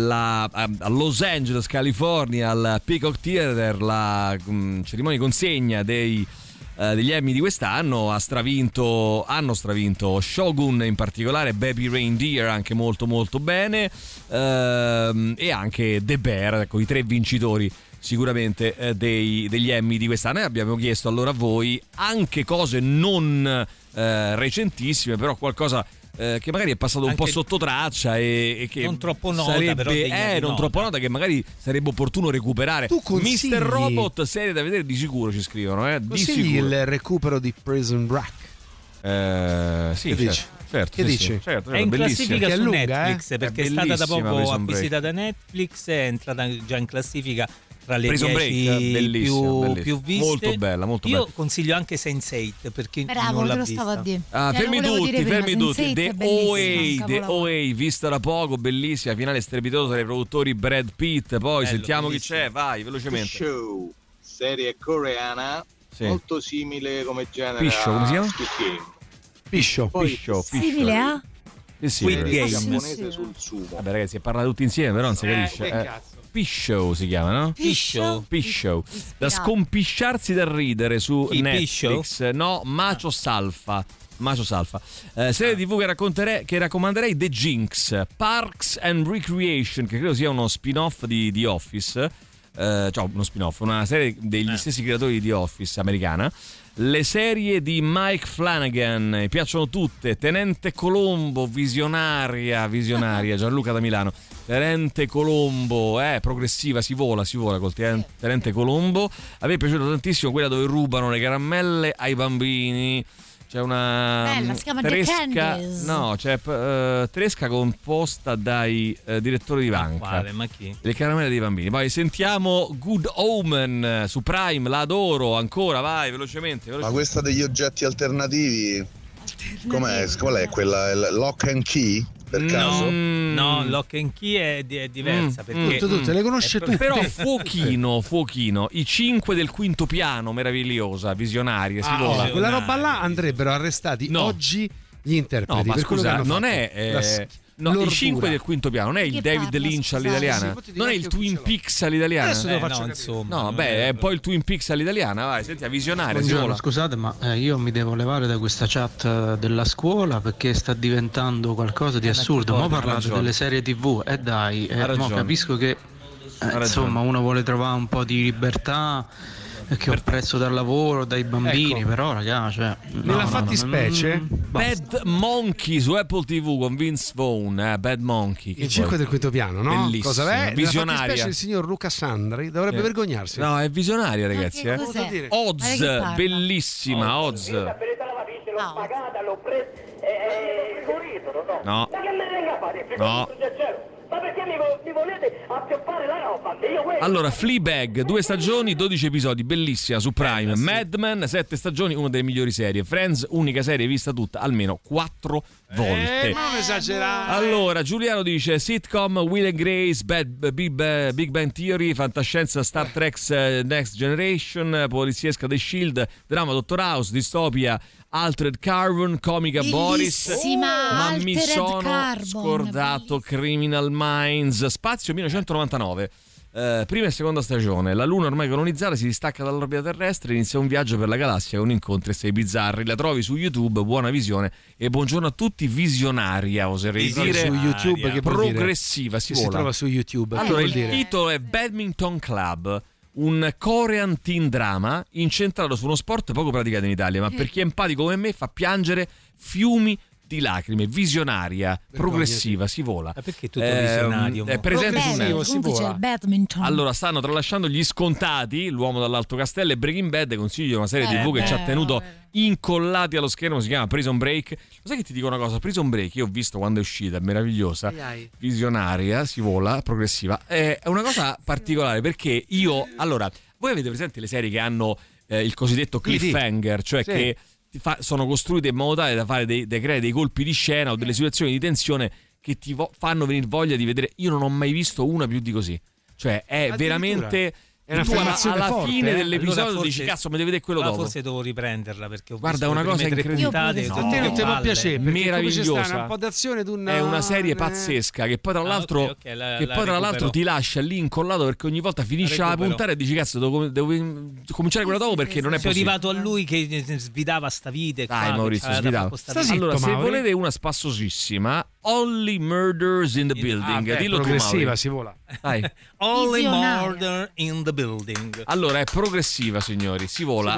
Los Angeles, California, al Peacock Theater, la cerimonia di consegna degli Emmy di quest'anno. Hanno stravinto Shogun, in particolare Baby Reindeer anche molto molto bene, e anche The Bear, ecco i 3 vincitori sicuramente degli Emmy di quest'anno. E abbiamo chiesto allora a voi anche cose non recentissime, però qualcosa che magari è passato un po' sotto traccia e che non troppo nota, sarebbe, però non troppo nota, che magari sarebbe opportuno recuperare. Consigli... Mr. Robot, serie da vedere di sicuro, ci scrivono, di sicuro. Il recupero di Prison Break. Sì, che dici? Certo, che dici? Certo, è in classifica su lunga, Netflix, perché è stata da poco acquisita da Netflix, è entrata già in classifica tra le 10 più viste. Molto bella, molto bella. Io consiglio anche Sense8 per chi Bravo, non l'ha lo vista. stavo a dire. Fermi tutti. The OA, vista da poco, bellissima, finale strepitoso tra i produttori Brad Pitt. Poi sentiamo bellissimo. Chi c'è, vai velocemente. Show, serie coreana, molto simile come genere. Piscio, come si chiama? Piscio. Simile a? Squid Game. Giapponese sul sumo. Vabbè ragazzi, parla tutti insieme, però non si capisce. P-Show si chiama, no? P-Show. Da scompisciarsi dal ridere su Netflix. No, Macho Salfa. Serie TV che raccomanderei, The Jinx, Parks and Recreation, che credo sia uno spin-off di The Office. Cioè uno spin-off, una serie degli stessi creatori di The Office americana. Le serie di Mike Flanagan mi piacciono tutte. Tenente Colombo, visionaria Gianluca da Milano. Tenente Colombo, progressiva, si vola col Tenente Colombo. A me è piaciuto tantissimo quella dove rubano le caramelle ai bambini. C'è una bella, si chiama tresca, The Candies. no, c'è tresca composta dai direttori di banca. Quale? Ma chi? Le caramelle dei bambini. Poi sentiamo Good Omen su Prime, la adoro ancora, vai velocemente. Ma questa degli oggetti alternativi, com'è? Qual è quella? Lock and Key? Per caso? No, Lock and Key è diversa. Perché tutte le conosce tutte. Però fuochino, i 5 del quinto piano, meravigliosa, visionaria, si vola. Quella roba là andrebbero arrestati oggi gli interpreti. No, ma per scusa, non non è... No, il 5 del quinto piano non è il David Lynch all'italiana, non è il Twin Peaks all'italiana. Adesso te lo faccio no, insomma. No, beh, è un po' il Twin Peaks all'italiana, vai, senti, a visionaria. Scusate, ma io mi devo levare da questa chat della scuola perché sta diventando qualcosa di assurdo. Ma parlate delle serie TV e dai, mo capisco che insomma uno vuole trovare un po' di libertà che ho preso dal lavoro, dai bambini, però ragazzi, nella fattispecie Bad Monkey su Apple TV con Vince Vaughn, Bad Monkey, il 5 del quinto piano, no? Bellissimo, cosa è? visionaria. Nella il signor Luca Sandri dovrebbe vergognarsi. No, è visionaria, ragazzi. Oz, bellissima, Oz. L'ho pagata, l'ho presa, no. Ma che me ne venga a fare? No. Ma perché mi volete appioppare la roba? Allora, Fleabag, 2 stagioni, 12 episodi, bellissima su Prime. Mad Men, 7 stagioni, una delle migliori serie. Friends, unica serie vista tutta almeno 4 volte. Non esagerare. Allora, Giuliano dice sitcom, Will and Grace, Big Bang Theory, fantascienza, Star Trek Next Generation, poliziesca The Shield, drama Dottor House, distopia Altered Carbon, comica Boris, ma mi sono scordato Criminal Minds, spazio 1999. Prima e seconda stagione, la luna ormai colonizzata si distacca dall'orbita terrestre e inizia un viaggio per la galassia con incontri assai bizzarri. La trovi su YouTube, buona visione e buongiorno a tutti. Visionaria, oserei dire, su YouTube, che progressiva, si trova su YouTube. Allora, il titolo è Badminton Club, un Korean teen drama incentrato su uno sport poco praticato in Italia, ma per chi è empatico come me fa piangere fiumi di lacrime. Visionaria, progressiva, si vola. Ma perché tutto visionario? È presente si vola. Il badminton. Allora, stanno tralasciando Gli Scontati, L'uomo dall'alto castello e Breaking Bad, consiglio una serie TV che ci ha tenuto incollati allo schermo, si chiama Prison Break. Lo sai che ti dico una cosa? Prison Break io ho visto quando è uscita, è meravigliosa, visionaria, si vola, progressiva. È una cosa particolare perché allora, voi avete presente le serie che hanno il cosiddetto cliffhanger, cioè che sono costruite in modo tale da fare creare dei colpi di scena o delle situazioni di tensione che ti fanno venire voglia di vedere. Io non ho mai visto una più di così, cioè è veramente... Tu alla fine dell'episodio allora dici cazzo mi devi vedere quello dopo. Forse devo riprenderla perché ho guarda, è una cosa incredibile. Non ti può piacere, meravigliosa, un po' d'azione è una serie pazzesca che poi tra l'altro tra l'altro ti lascia lì incollato perché ogni volta finisce la puntata e dici cazzo devo cominciare quella dopo perché non è possibile. Sono arrivato a lui che svidava sta vite. Dai Maurizio, svidava. Allora se volete una spassosissima, Only Murders in the Building, dillo tu, progressiva, si vola. Only Murder in the Building. Allora è progressiva, signori, si vola.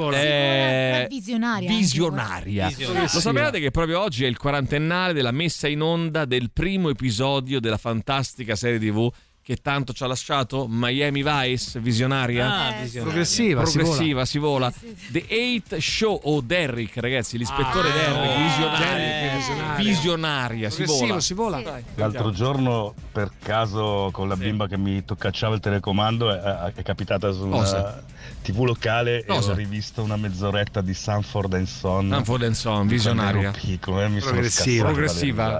È visionaria. Lo sapevate che proprio oggi è il 40ennale della messa in onda del primo episodio della fantastica serie TV che tanto ci ha lasciato, Miami Vice, visionaria? Progressiva, si vola. The Eight Show o Derrick, ragazzi, l'ispettore Derrick, visionaria, si vola. L'altro giorno, per caso, con la bimba che mi toccacciava il telecomando, è capitata su una TV locale e ho rivisto una mezz'oretta di Sanford & Son, visionaria. Piccolo, mi sono progressiva.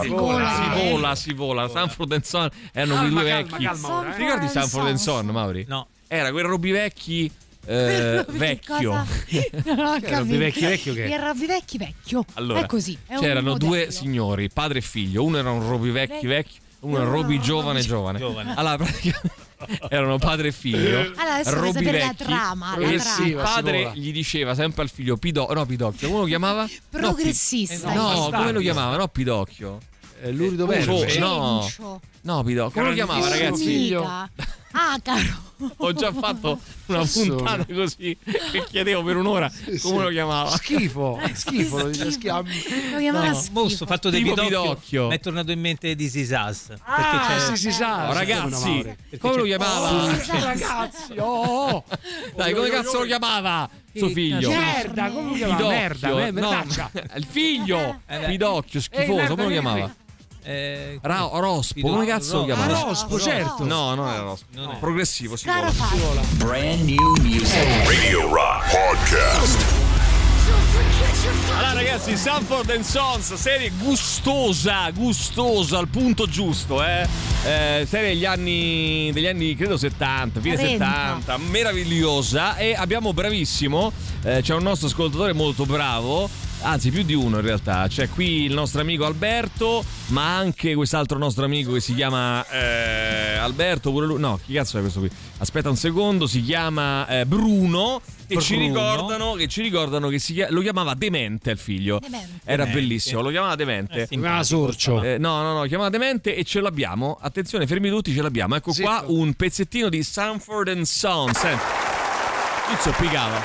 Si vola. Sanford & Son erano i due vecchi. Ti ricordi Sanford & Son, Mauri? No. Era quei Robby vecchi vecchio. Non ho capito. Vecchio che? Il Robby vecchio. Allora, è così. C'erano due signori, padre e figlio. Uno era un Robby vecchio, uno era un Robby giovane. Allora, praticamente erano padre e figlio. Allora, Robby vecchi. La trama. Il padre gli diceva sempre al figlio Pidocchio. Come lo chiamava? Progressista. No, come lo chiamava? No, Pidocchio. Lurido Verge. No, Pidocchio. Come lo chiamava, ragazzi? Acaro. Ho già fatto una puntata così che chiedevo per un'ora come lo chiamava. Schifo. Lo chiamava schifo. Ho fatto dei Tipo Pidocchio. Mi è tornato in mente This Is Us. Ragazzi, come lo chiamava? Ragazzi, dai, come cazzo lo chiamava? Suo figlio. Merda, come lo chiamava? Merda. Il figlio. Pidocchio, schifoso, come lo chiamava? Rospo, come cazzo lo chiamava? Rospo, certo. No, non era Rospo. Progressivo, si vuole. Brand new music. Radio Rock Podcast. Allora ragazzi, Sanford & Sons, serie gustosa al punto giusto, serie degli anni credo 70, fine 70, meravigliosa, e abbiamo bravissimo, c'è un nostro ascoltatore molto bravo, anzi più di uno in realtà, c'è qui il nostro amico Alberto, ma anche quest'altro nostro amico che si chiama Alberto, pure lui, no, chi cazzo è questo qui? Aspetta un secondo, si chiama Bruno. Che ci ricordano che lo chiamava Demente il figlio. Era bellissimo, lo chiamava Demente. Lo chiamava Sorcio. No, chiamava Demente, e ce l'abbiamo. Attenzione, fermi tutti, ce l'abbiamo. Ecco qua un pezzettino di Sanford & Sons. Tizio piccava.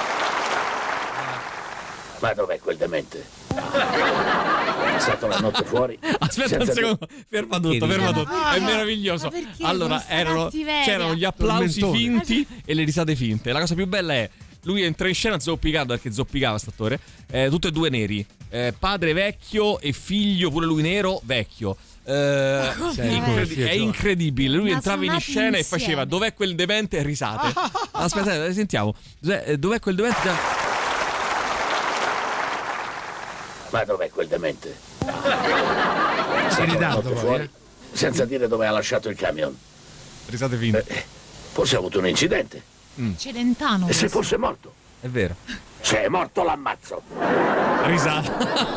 Ma dov'è quel demente? È stata la notte fuori. Aspetta un secondo, ferma tutto. È meraviglioso. Allora, c'erano gli applausi finti e le risate finte. La cosa più bella è lui entra in scena zoppicando, perché zoppicava st'attore, tutti e due neri, padre vecchio e figlio pure lui nero vecchio. È incredibile. Lui entrava in scena e faceva "dov'è quel demente?" e risate. Aspetta, sentiamo. Dov'è quel demente? Ma dov'è quel demente? Fuori, senza dire dove ha lasciato il camion. Risate finte. Forse ha avuto un incidente. Celentano. E se fosse morto? È vero. Se è morto l'ammazzo. Risata.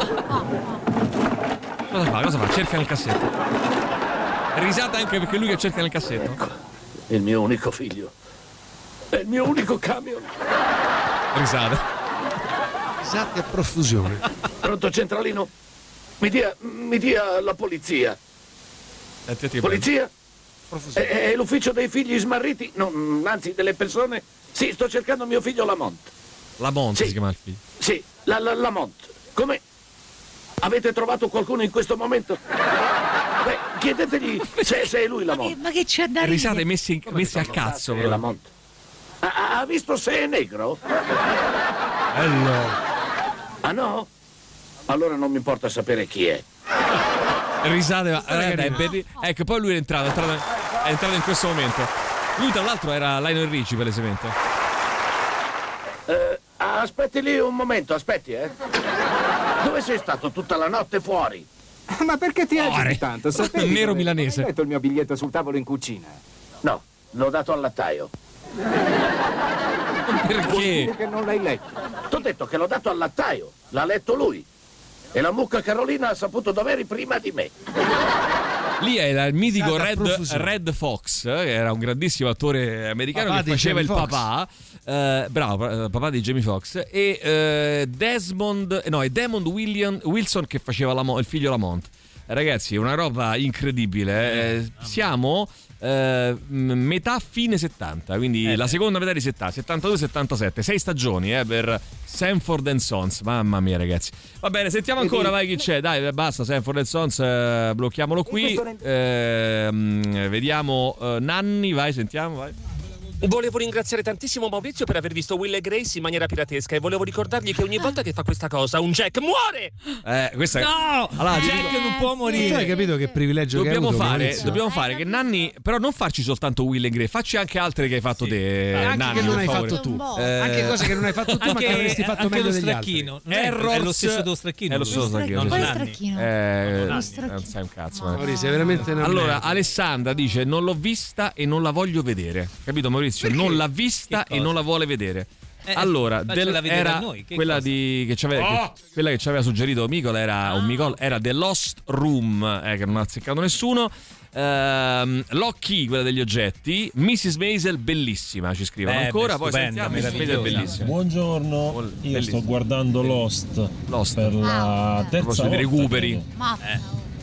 Cosa fa? Cerca nel cassetto. Risata anche perché lui che cerca nel cassetto. Ecco, il mio unico figlio. È il mio unico camion. Risata. Risate a profusione. Pronto, centralino? Mi dia la polizia. Polizia? È l'ufficio dei figli smarriti? No, anzi, delle persone. Sì, sto cercando mio figlio Lamont. Lamont si chiama il figlio? Sì, Lamont. Come? Avete trovato qualcuno in questo momento? Beh, chiedetegli se è lui Lamont. Ma che c'è da ridere? Risate messi a cazzo. Lamont. Ha visto se è negro? Hello. Ah no? Allora non mi importa sapere chi è. Risate, ecco, poi lui è entrato in questo momento. Lui tra l'altro era Lionel Richie, palesemente. Aspetti lì un momento, aspetti, Dove sei stato tutta la notte fuori? Ma perché ti agiti tanto? Sapevi nero milanese. Hai letto il mio biglietto sul tavolo in cucina? No, l'ho dato al lattaio. Perché? Che non l'hai letto. T'ho detto che l'ho dato al lattaio, l'ha letto lui. E la mucca Carolina ha saputo dov'eri prima di me. Lì era il mitico Red Fox, che era un grandissimo attore americano che faceva il papà. Bravo, papà di Jamie Foxx. E Demond Wilson che faceva il figlio Lamont. Ragazzi, è una roba incredibile. Siamo metà fine 70, quindi la seconda metà di 70, 72-77, 6 stagioni per Sanford & Sons. Mamma mia, ragazzi. Va bene, sentiamo ancora, vai, chi c'è? Dai, basta Sanford & Sons, blocchiamolo qui. Vediamo Nanni, vai, sentiamo, vai. Volevo ringraziare tantissimo Maurizio per aver visto Will e Grace in maniera piratesca, e volevo ricordargli che ogni volta che fa questa cosa un Jack muore. Questa è... No, allora, Jack non può morire. Tu hai capito che privilegio dobbiamo che hai avuto, dobbiamo fare che Nanni, però non farci soltanto Will e Grace, facci anche altre che hai fatto te, anche Nanni, che non hai favore. fatto tu, anche cose che non hai fatto tu, ma che avresti fatto meglio degli altri. È lo stesso dello Stracchino. È lo stesso Stracchino. Non sai un cazzo. Maurizio, veramente non. Allora, Alessandra dice: non l'ho vista e non la voglio vedere. Capito, Maurizio? Perché? Non l'ha vista e non la vuole vedere. Allora, era quella che ci aveva suggerito Micola, era The Lost Room, che non ha azzeccato nessuno. Locky, quella degli oggetti. Mrs. Maisel, bellissima, ci scrivono ancora. Poi sentiamo Mrs. Maisel, bellissima. Buongiorno, io sto guardando Lost per la terza volta. Recuperi.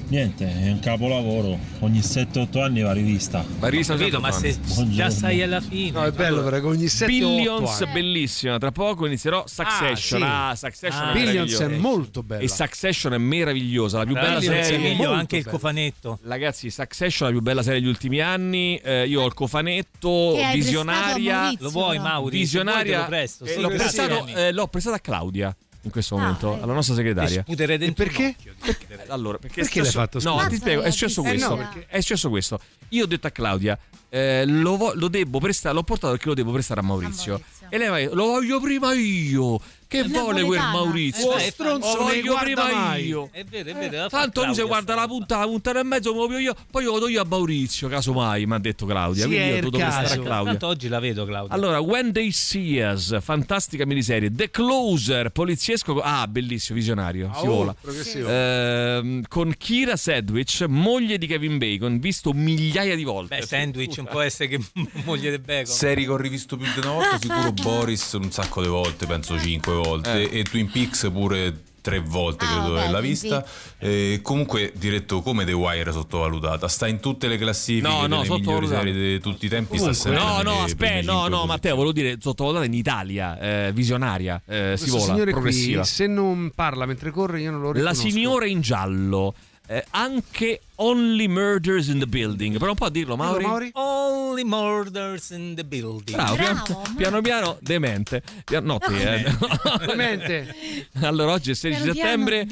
Niente, è un capolavoro, ogni 7-8 anni va rivista. Va rivista, ma se già stai alla fine. No, è bello perché ogni 7-8 Billions, anni. bellissima. Tra poco inizierò Succession. Succession è Billions è molto bella. E Succession è meravigliosa, la più bella serie. Anche il cofanetto. Ragazzi, Succession è la più bella serie degli ultimi anni. Io ho il cofanetto, Visionaria. Lo vuoi, Mauri? Visionaria. L'ho prestato a Claudia. In questo momento, alla nostra segretaria. E perché? Perché l'hai fatto? No, ti spiego, è successo questo. È successo questo. Io ho detto a Claudia, lo devo prestare, l'ho portato perché lo devo prestare a Maurizio. E lei mi ha detto, lo voglio prima io. Che vuole quel Maurizio? Stronzo, lo voglio prima mai. io. È vero. Tanto lui se guarda la puntata e mezzo me lo piglio io, poi io lo do io a Maurizio, casomai, mi ha detto Claudia. Sì, quindi io devo prestare a Claudia. Tanto oggi la vedo, Claudia. Allora, When They See Us, fantastica miniserie. The Closer, poliziesco. Bellissimo, visionario. Si vola. Con Kira Sedgwick, moglie di Kevin Bacon, visto migliaia di volte. Sandwich non può essere che moglie di Bacon. Serie che ho rivisto più di una volta, sicuro Boris un sacco di volte, penso 5 volte, e Twin Peaks pure 3 volte credo l'ha vista. Comunque diretto come The Wire sottovalutata, sta in tutte le classifiche delle migliori serie di tutti i tempi. No, Matteo, volevo dire sottovalutata in Italia, visionaria, si vola, progressiva. Qui, se non parla mentre corre io non lo riconosco. La signora in giallo. Anche Only Murders in the Building. Però un po' a dirlo, Mauri. Only Murders in the Building. Bravo. Piano demente. Demente. Allora oggi è 16 settembre.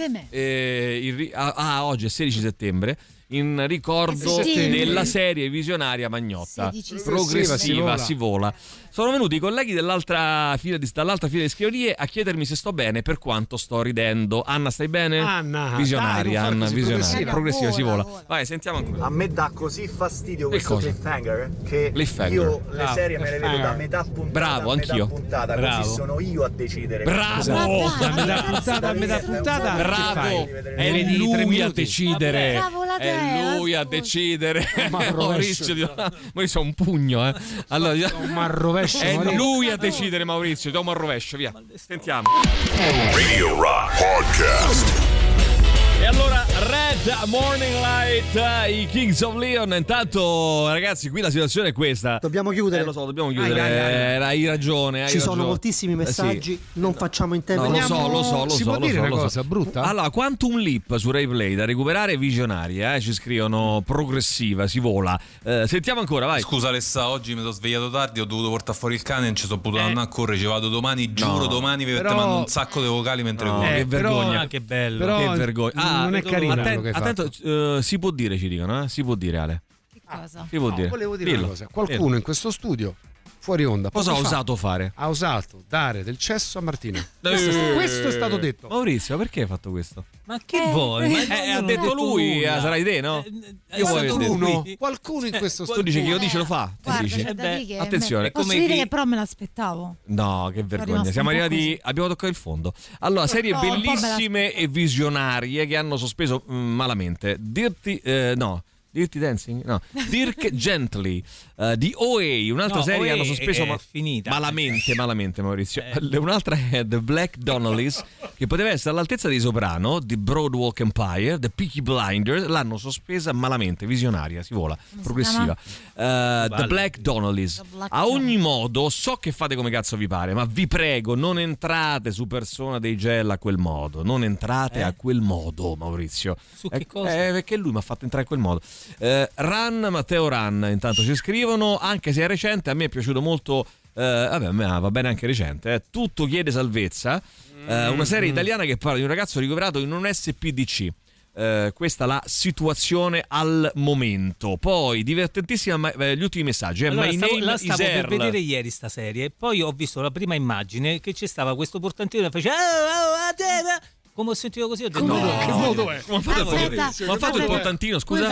Oggi è 16 settemembre. In ricordo della serie visionaria Magnotta, progressiva, si vola. Sono venuti i colleghi dall'altra fila di scrivanie a chiedermi se sto bene, per quanto sto ridendo. Anna, stai bene? Visionaria, Anna, visionaria, progressiva, si vola. Vai, sentiamo ancora. A me dà così fastidio questo cliffhanger che io le serie me le vedo da metà puntata. Bravo, anch'io. Puntata, così sono io a decidere. Bravo, da metà puntata. Bravo, è lui a decidere. È lui a decidere. Maurizio, un pugno, Allora, è lui a decidere, Maurizio. Tomo al rovescio, via. Sentiamo. Radio Rock Podcast. E allora, Red Morning Light, i Kings of Leon. Intanto, ragazzi, qui la situazione è questa. Dobbiamo chiudere. Lo so, dobbiamo chiudere. Hai ragione. Ci sono moltissimi messaggi. Non facciamo in tempo. Lo so. Si può dire una cosa brutta? Allora, Quantum Leap su Ray Play da recuperare, visionaria. Ci scrivono progressiva, si vola. Sentiamo ancora, vai. Scusa Alessa, oggi mi sono svegliato tardi, ho dovuto portare fuori il cane, non ci sono potuto andare a correre, ci vado domani, giuro domani vi mando un sacco di vocali mentre corro. Che vergogna. Che bello. Che vergogna. Non è carino. Attento, si può dire, ci dicono, si può dire, Ale. Che cosa? Si può dire. Volevo dire una cosa. Qualcuno in questo studio fuori onda cosa ha osato fare? Ha osato dare del cesso a Martina. Questo è stato detto. Maurizio, perché hai fatto questo? Ma che vuoi? Ha detto lui, sarai te, no? Io voglio qualcuno in questo studio. Tu dici che io dice lo fa. Attenzione. Posso dire che però me l'aspettavo. No, che vergogna. Siamo arrivati, abbiamo toccato il fondo. Allora, serie bellissime e visionarie che hanno sospeso malamente. Dirty Dancing? No. Dirk Gently di OA, un'altra serie che hanno sospeso malamente, Maurizio. Un'altra è The Black Donnellys, che poteva essere all'altezza dei Soprano, di Boardwalk Empire, The Peaky Blinders, l'hanno sospesa malamente, visionaria, si vola, progressiva. The Black Donnellys. A ogni modo, so che fate come cazzo vi pare, ma vi prego, non entrate su Persona dei Gel a quel modo, non entrate a quel modo, Maurizio. Su che cosa? Perché lui mi ha fatto entrare a quel modo. Matteo Ran, intanto ci scrivono, anche se è recente, a me è piaciuto molto. A me va bene anche recente. Tutto chiede salvezza, una serie italiana che parla di un ragazzo ricoverato in un SPDC. Questa la situazione al momento. Poi divertentissima gli ultimi messaggi. Allora, My name la stavo is per Earl. vedere ieri sta serie, poi ho visto la prima immagine che c'è stava questo portantino che faceva come ho sentito così ho detto che modo è? Ma ha fatto il portantino, scusa.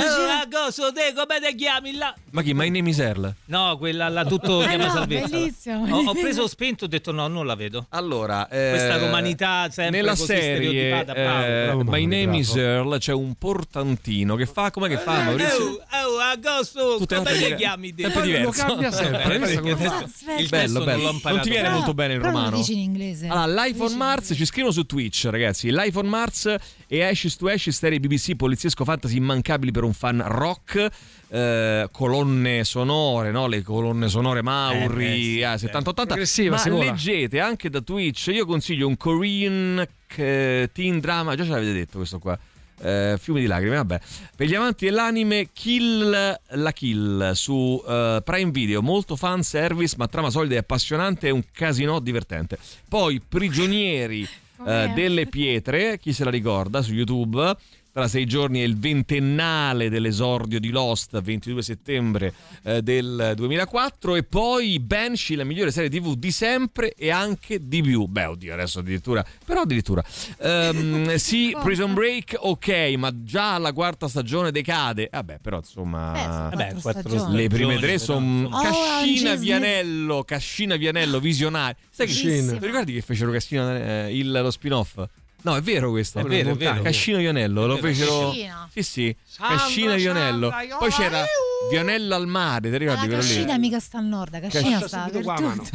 Come ti chiami là? Ma chi? My name is Earl? No, quella là tutto chiama salvezza. Bellissimo. Ho preso spento, ho detto no, non la vedo. Allora, questa romanità sempre nella così serie bravo, My name is Earl c'è un portantino che fa come che fa Maurizio? Agosto, come ti chiami? Sempre diverso. Lo cambia sempre. Il bello. Non ti viene molto bene il romano. Però lo dici in inglese. Allora, Life on Mars ci scrivono su Twitch, ragazzi. Life on Mars e Ashes to Ashes, serie BBC poliziesco fantasy immancabili per un fan rock. Colonne sonore, no? Le colonne sonore Mauri 70-80. Ma leggete anche da Twitch. Io consiglio un Korean teen drama. Già ce l'avete detto questo qua. Fiumi di lacrime, vabbè. Per gli amanti dell'anime, Kill la Kill su Prime Video, molto fan service ma trama solida e appassionante, è un casino divertente. Poi Prigionieri delle pietre, chi se la ricorda, su YouTube. Tra 6 giorni è il ventennale dell'esordio di Lost, 22 settembre del 2004. E poi Banshee, la migliore serie TV di sempre e anche di più. Beh, oddio, adesso addirittura. Sì, Prison Break, ok, ma già la quarta stagione decade. Vabbè, però insomma, le prime 3 sono Cascina Vianello, Visionario. Sai che ti ricordi che fecero Cascina lo spin-off? No, è vero questo. È vero. Cascino Vionello, lo fecero. Sì. Cascina Vionello. Poi c'era Vionello al mare, ti ricordi quello lì? Cascina mica sta al nord, Cascina sta per tutto.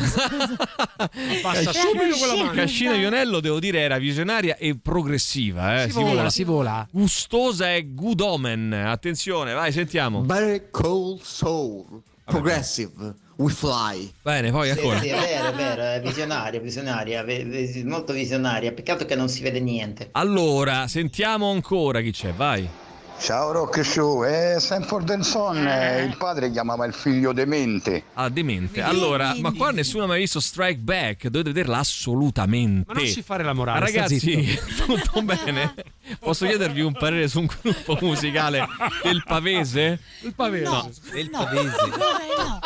Passa subito quella mano. Cascina Vionello, devo dire, era visionaria e progressiva, Si vola. Gustosa e good omen. Attenzione, vai, sentiamo. Better Call Saul. Progressive. We Fly. Bene, poi ancora. Sì, è vero, è visionaria, molto visionaria, peccato che non si vede niente. Allora, sentiamo ancora chi c'è, vai. Ciao Rock Show, è Sanford & Son, il padre chiamava il figlio demente. Ah, demente. Allora, ma qua nessuno ha mai visto Strike Back, dovete vederla assolutamente. Ma non ci fare la morale, ragazzi, tutto bene? Posso chiedervi un parere su un gruppo musicale del Pavese? Il Pavese? No. Del Pavese? No.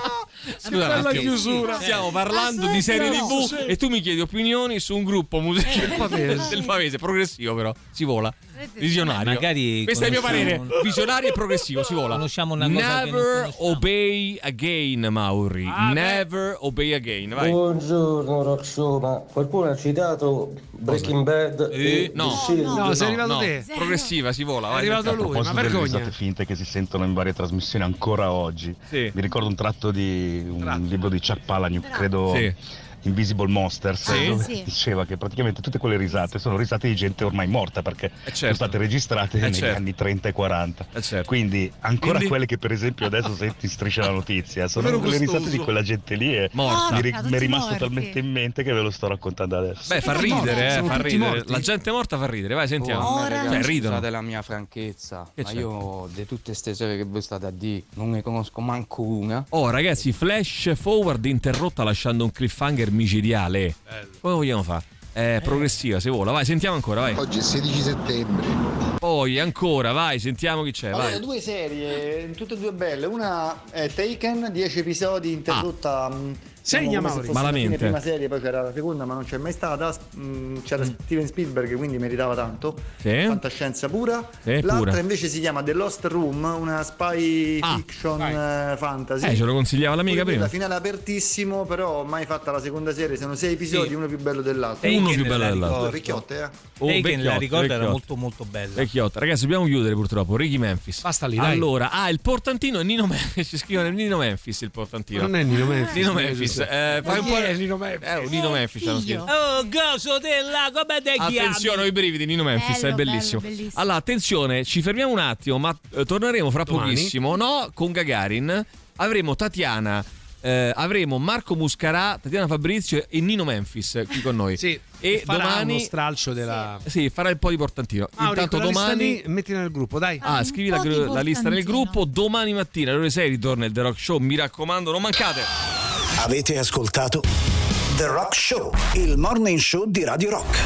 Scusate, chiusura. Stiamo parlando di serie TV e tu mi chiedi opinioni su un gruppo musicale del Pavese, progressivo però, si vola. Visionario. Magari questo è il mio parere. Visionario e progressivo, si vola. Conosciamo una cosa Never Obey Again, Mauri. Never Obey Again. Vai. Buongiorno Rock Show, ma qualcuno ha citato Breaking Bad? No, sei arrivato te. Progressiva, si vola. È arrivato lui, ma vergogna. Delle risate finte che si sentono in varie trasmissioni ancora oggi. Sì. Mi ricordo un tratto di un libro di Chuck Palahniuk, credo. Sì. Invisible Monsters, dove diceva che praticamente tutte quelle risate sono risate di gente ormai morta perché sono state registrate negli anni 30 e 40. Quindi ancora quelle che per esempio adesso senti in Striscia la Notizia sono quelle risate di quella gente lì e morta. Mi è rimasto talmente in mente che ve lo sto raccontando adesso. Beh, fa ridere, fa ridere. La gente morta fa ridere, vai, sentiamo. Ridono. Della mia franchezza, ma io di tutte queste serie che voi state a dire non ne conosco manco una. Oh ragazzi, flash forward interrotta lasciando un cliffhanger micidiale. Come vogliamo fare? Progressiva, se vola. Vai, sentiamo ancora, vai. Oggi è 16 settembre. Poi ancora, vai, sentiamo chi c'è. Allora, vai. 2 serie, tutte e 2 belle. Una è Taken, 10 episodi, interrotta. Segna Mauri. Malamente. La prima serie, poi c'era la seconda, ma non c'è mai stata. C'era Steven Spielberg, quindi meritava tanto. Fantascienza pura. L'altra invece si chiama The Lost Room, una spy fiction fantasy. Ce lo consigliava l'amica prima. La finale apertissimo, però mai fatta la seconda serie. Sono 6 episodi, uno più bello dell'altro. Uno più bello dell'altro. Ricchiotte, Taken, la ricordo, era molto molto bella. Vecchiotta. Ragazzi, dobbiamo chiudere purtroppo. Ricky Memphis. Basta lì, dai. Allora, il portantino è Nino Memphis. Ci scrivono Nino Memphis il portantino. Non è Nino Memphis. Nino Memphis. Fai un po' Nino Memphis. Nino Memphis hanno scritto. Oh, gozo della, come te chiami? Attenzione, i brividi, Nino Memphis, è bellissimo. Allora, attenzione, ci fermiamo un attimo, ma torneremo fra pochissimo, no? Con Gagarin. Avremo Tatiana, avremo Marco Muscarà, Tatiana Fabrizio e Nino Memphis qui con noi. Sì. E farà domani uno stralcio della. Sì, farà il po' di portantino. Mauri, intanto domani mettila nel gruppo, dai. scrivi la lista nel gruppo. Domani mattina alle ore 6 ritorna il The Rock Show. Mi raccomando, non mancate. Avete ascoltato The Rock Show, il morning show di Radio Rock.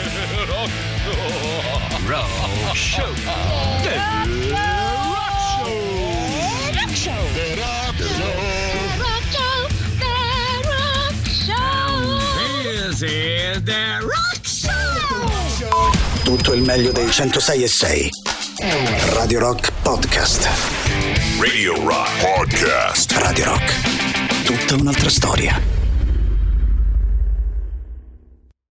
Rock Show. The Rock Show. The Rock Show. This is The Rock Show. Tutto il meglio dei 106.6. Radio Rock Podcast. Radio Rock Podcast. Radio Rock. Tutta un'altra storia.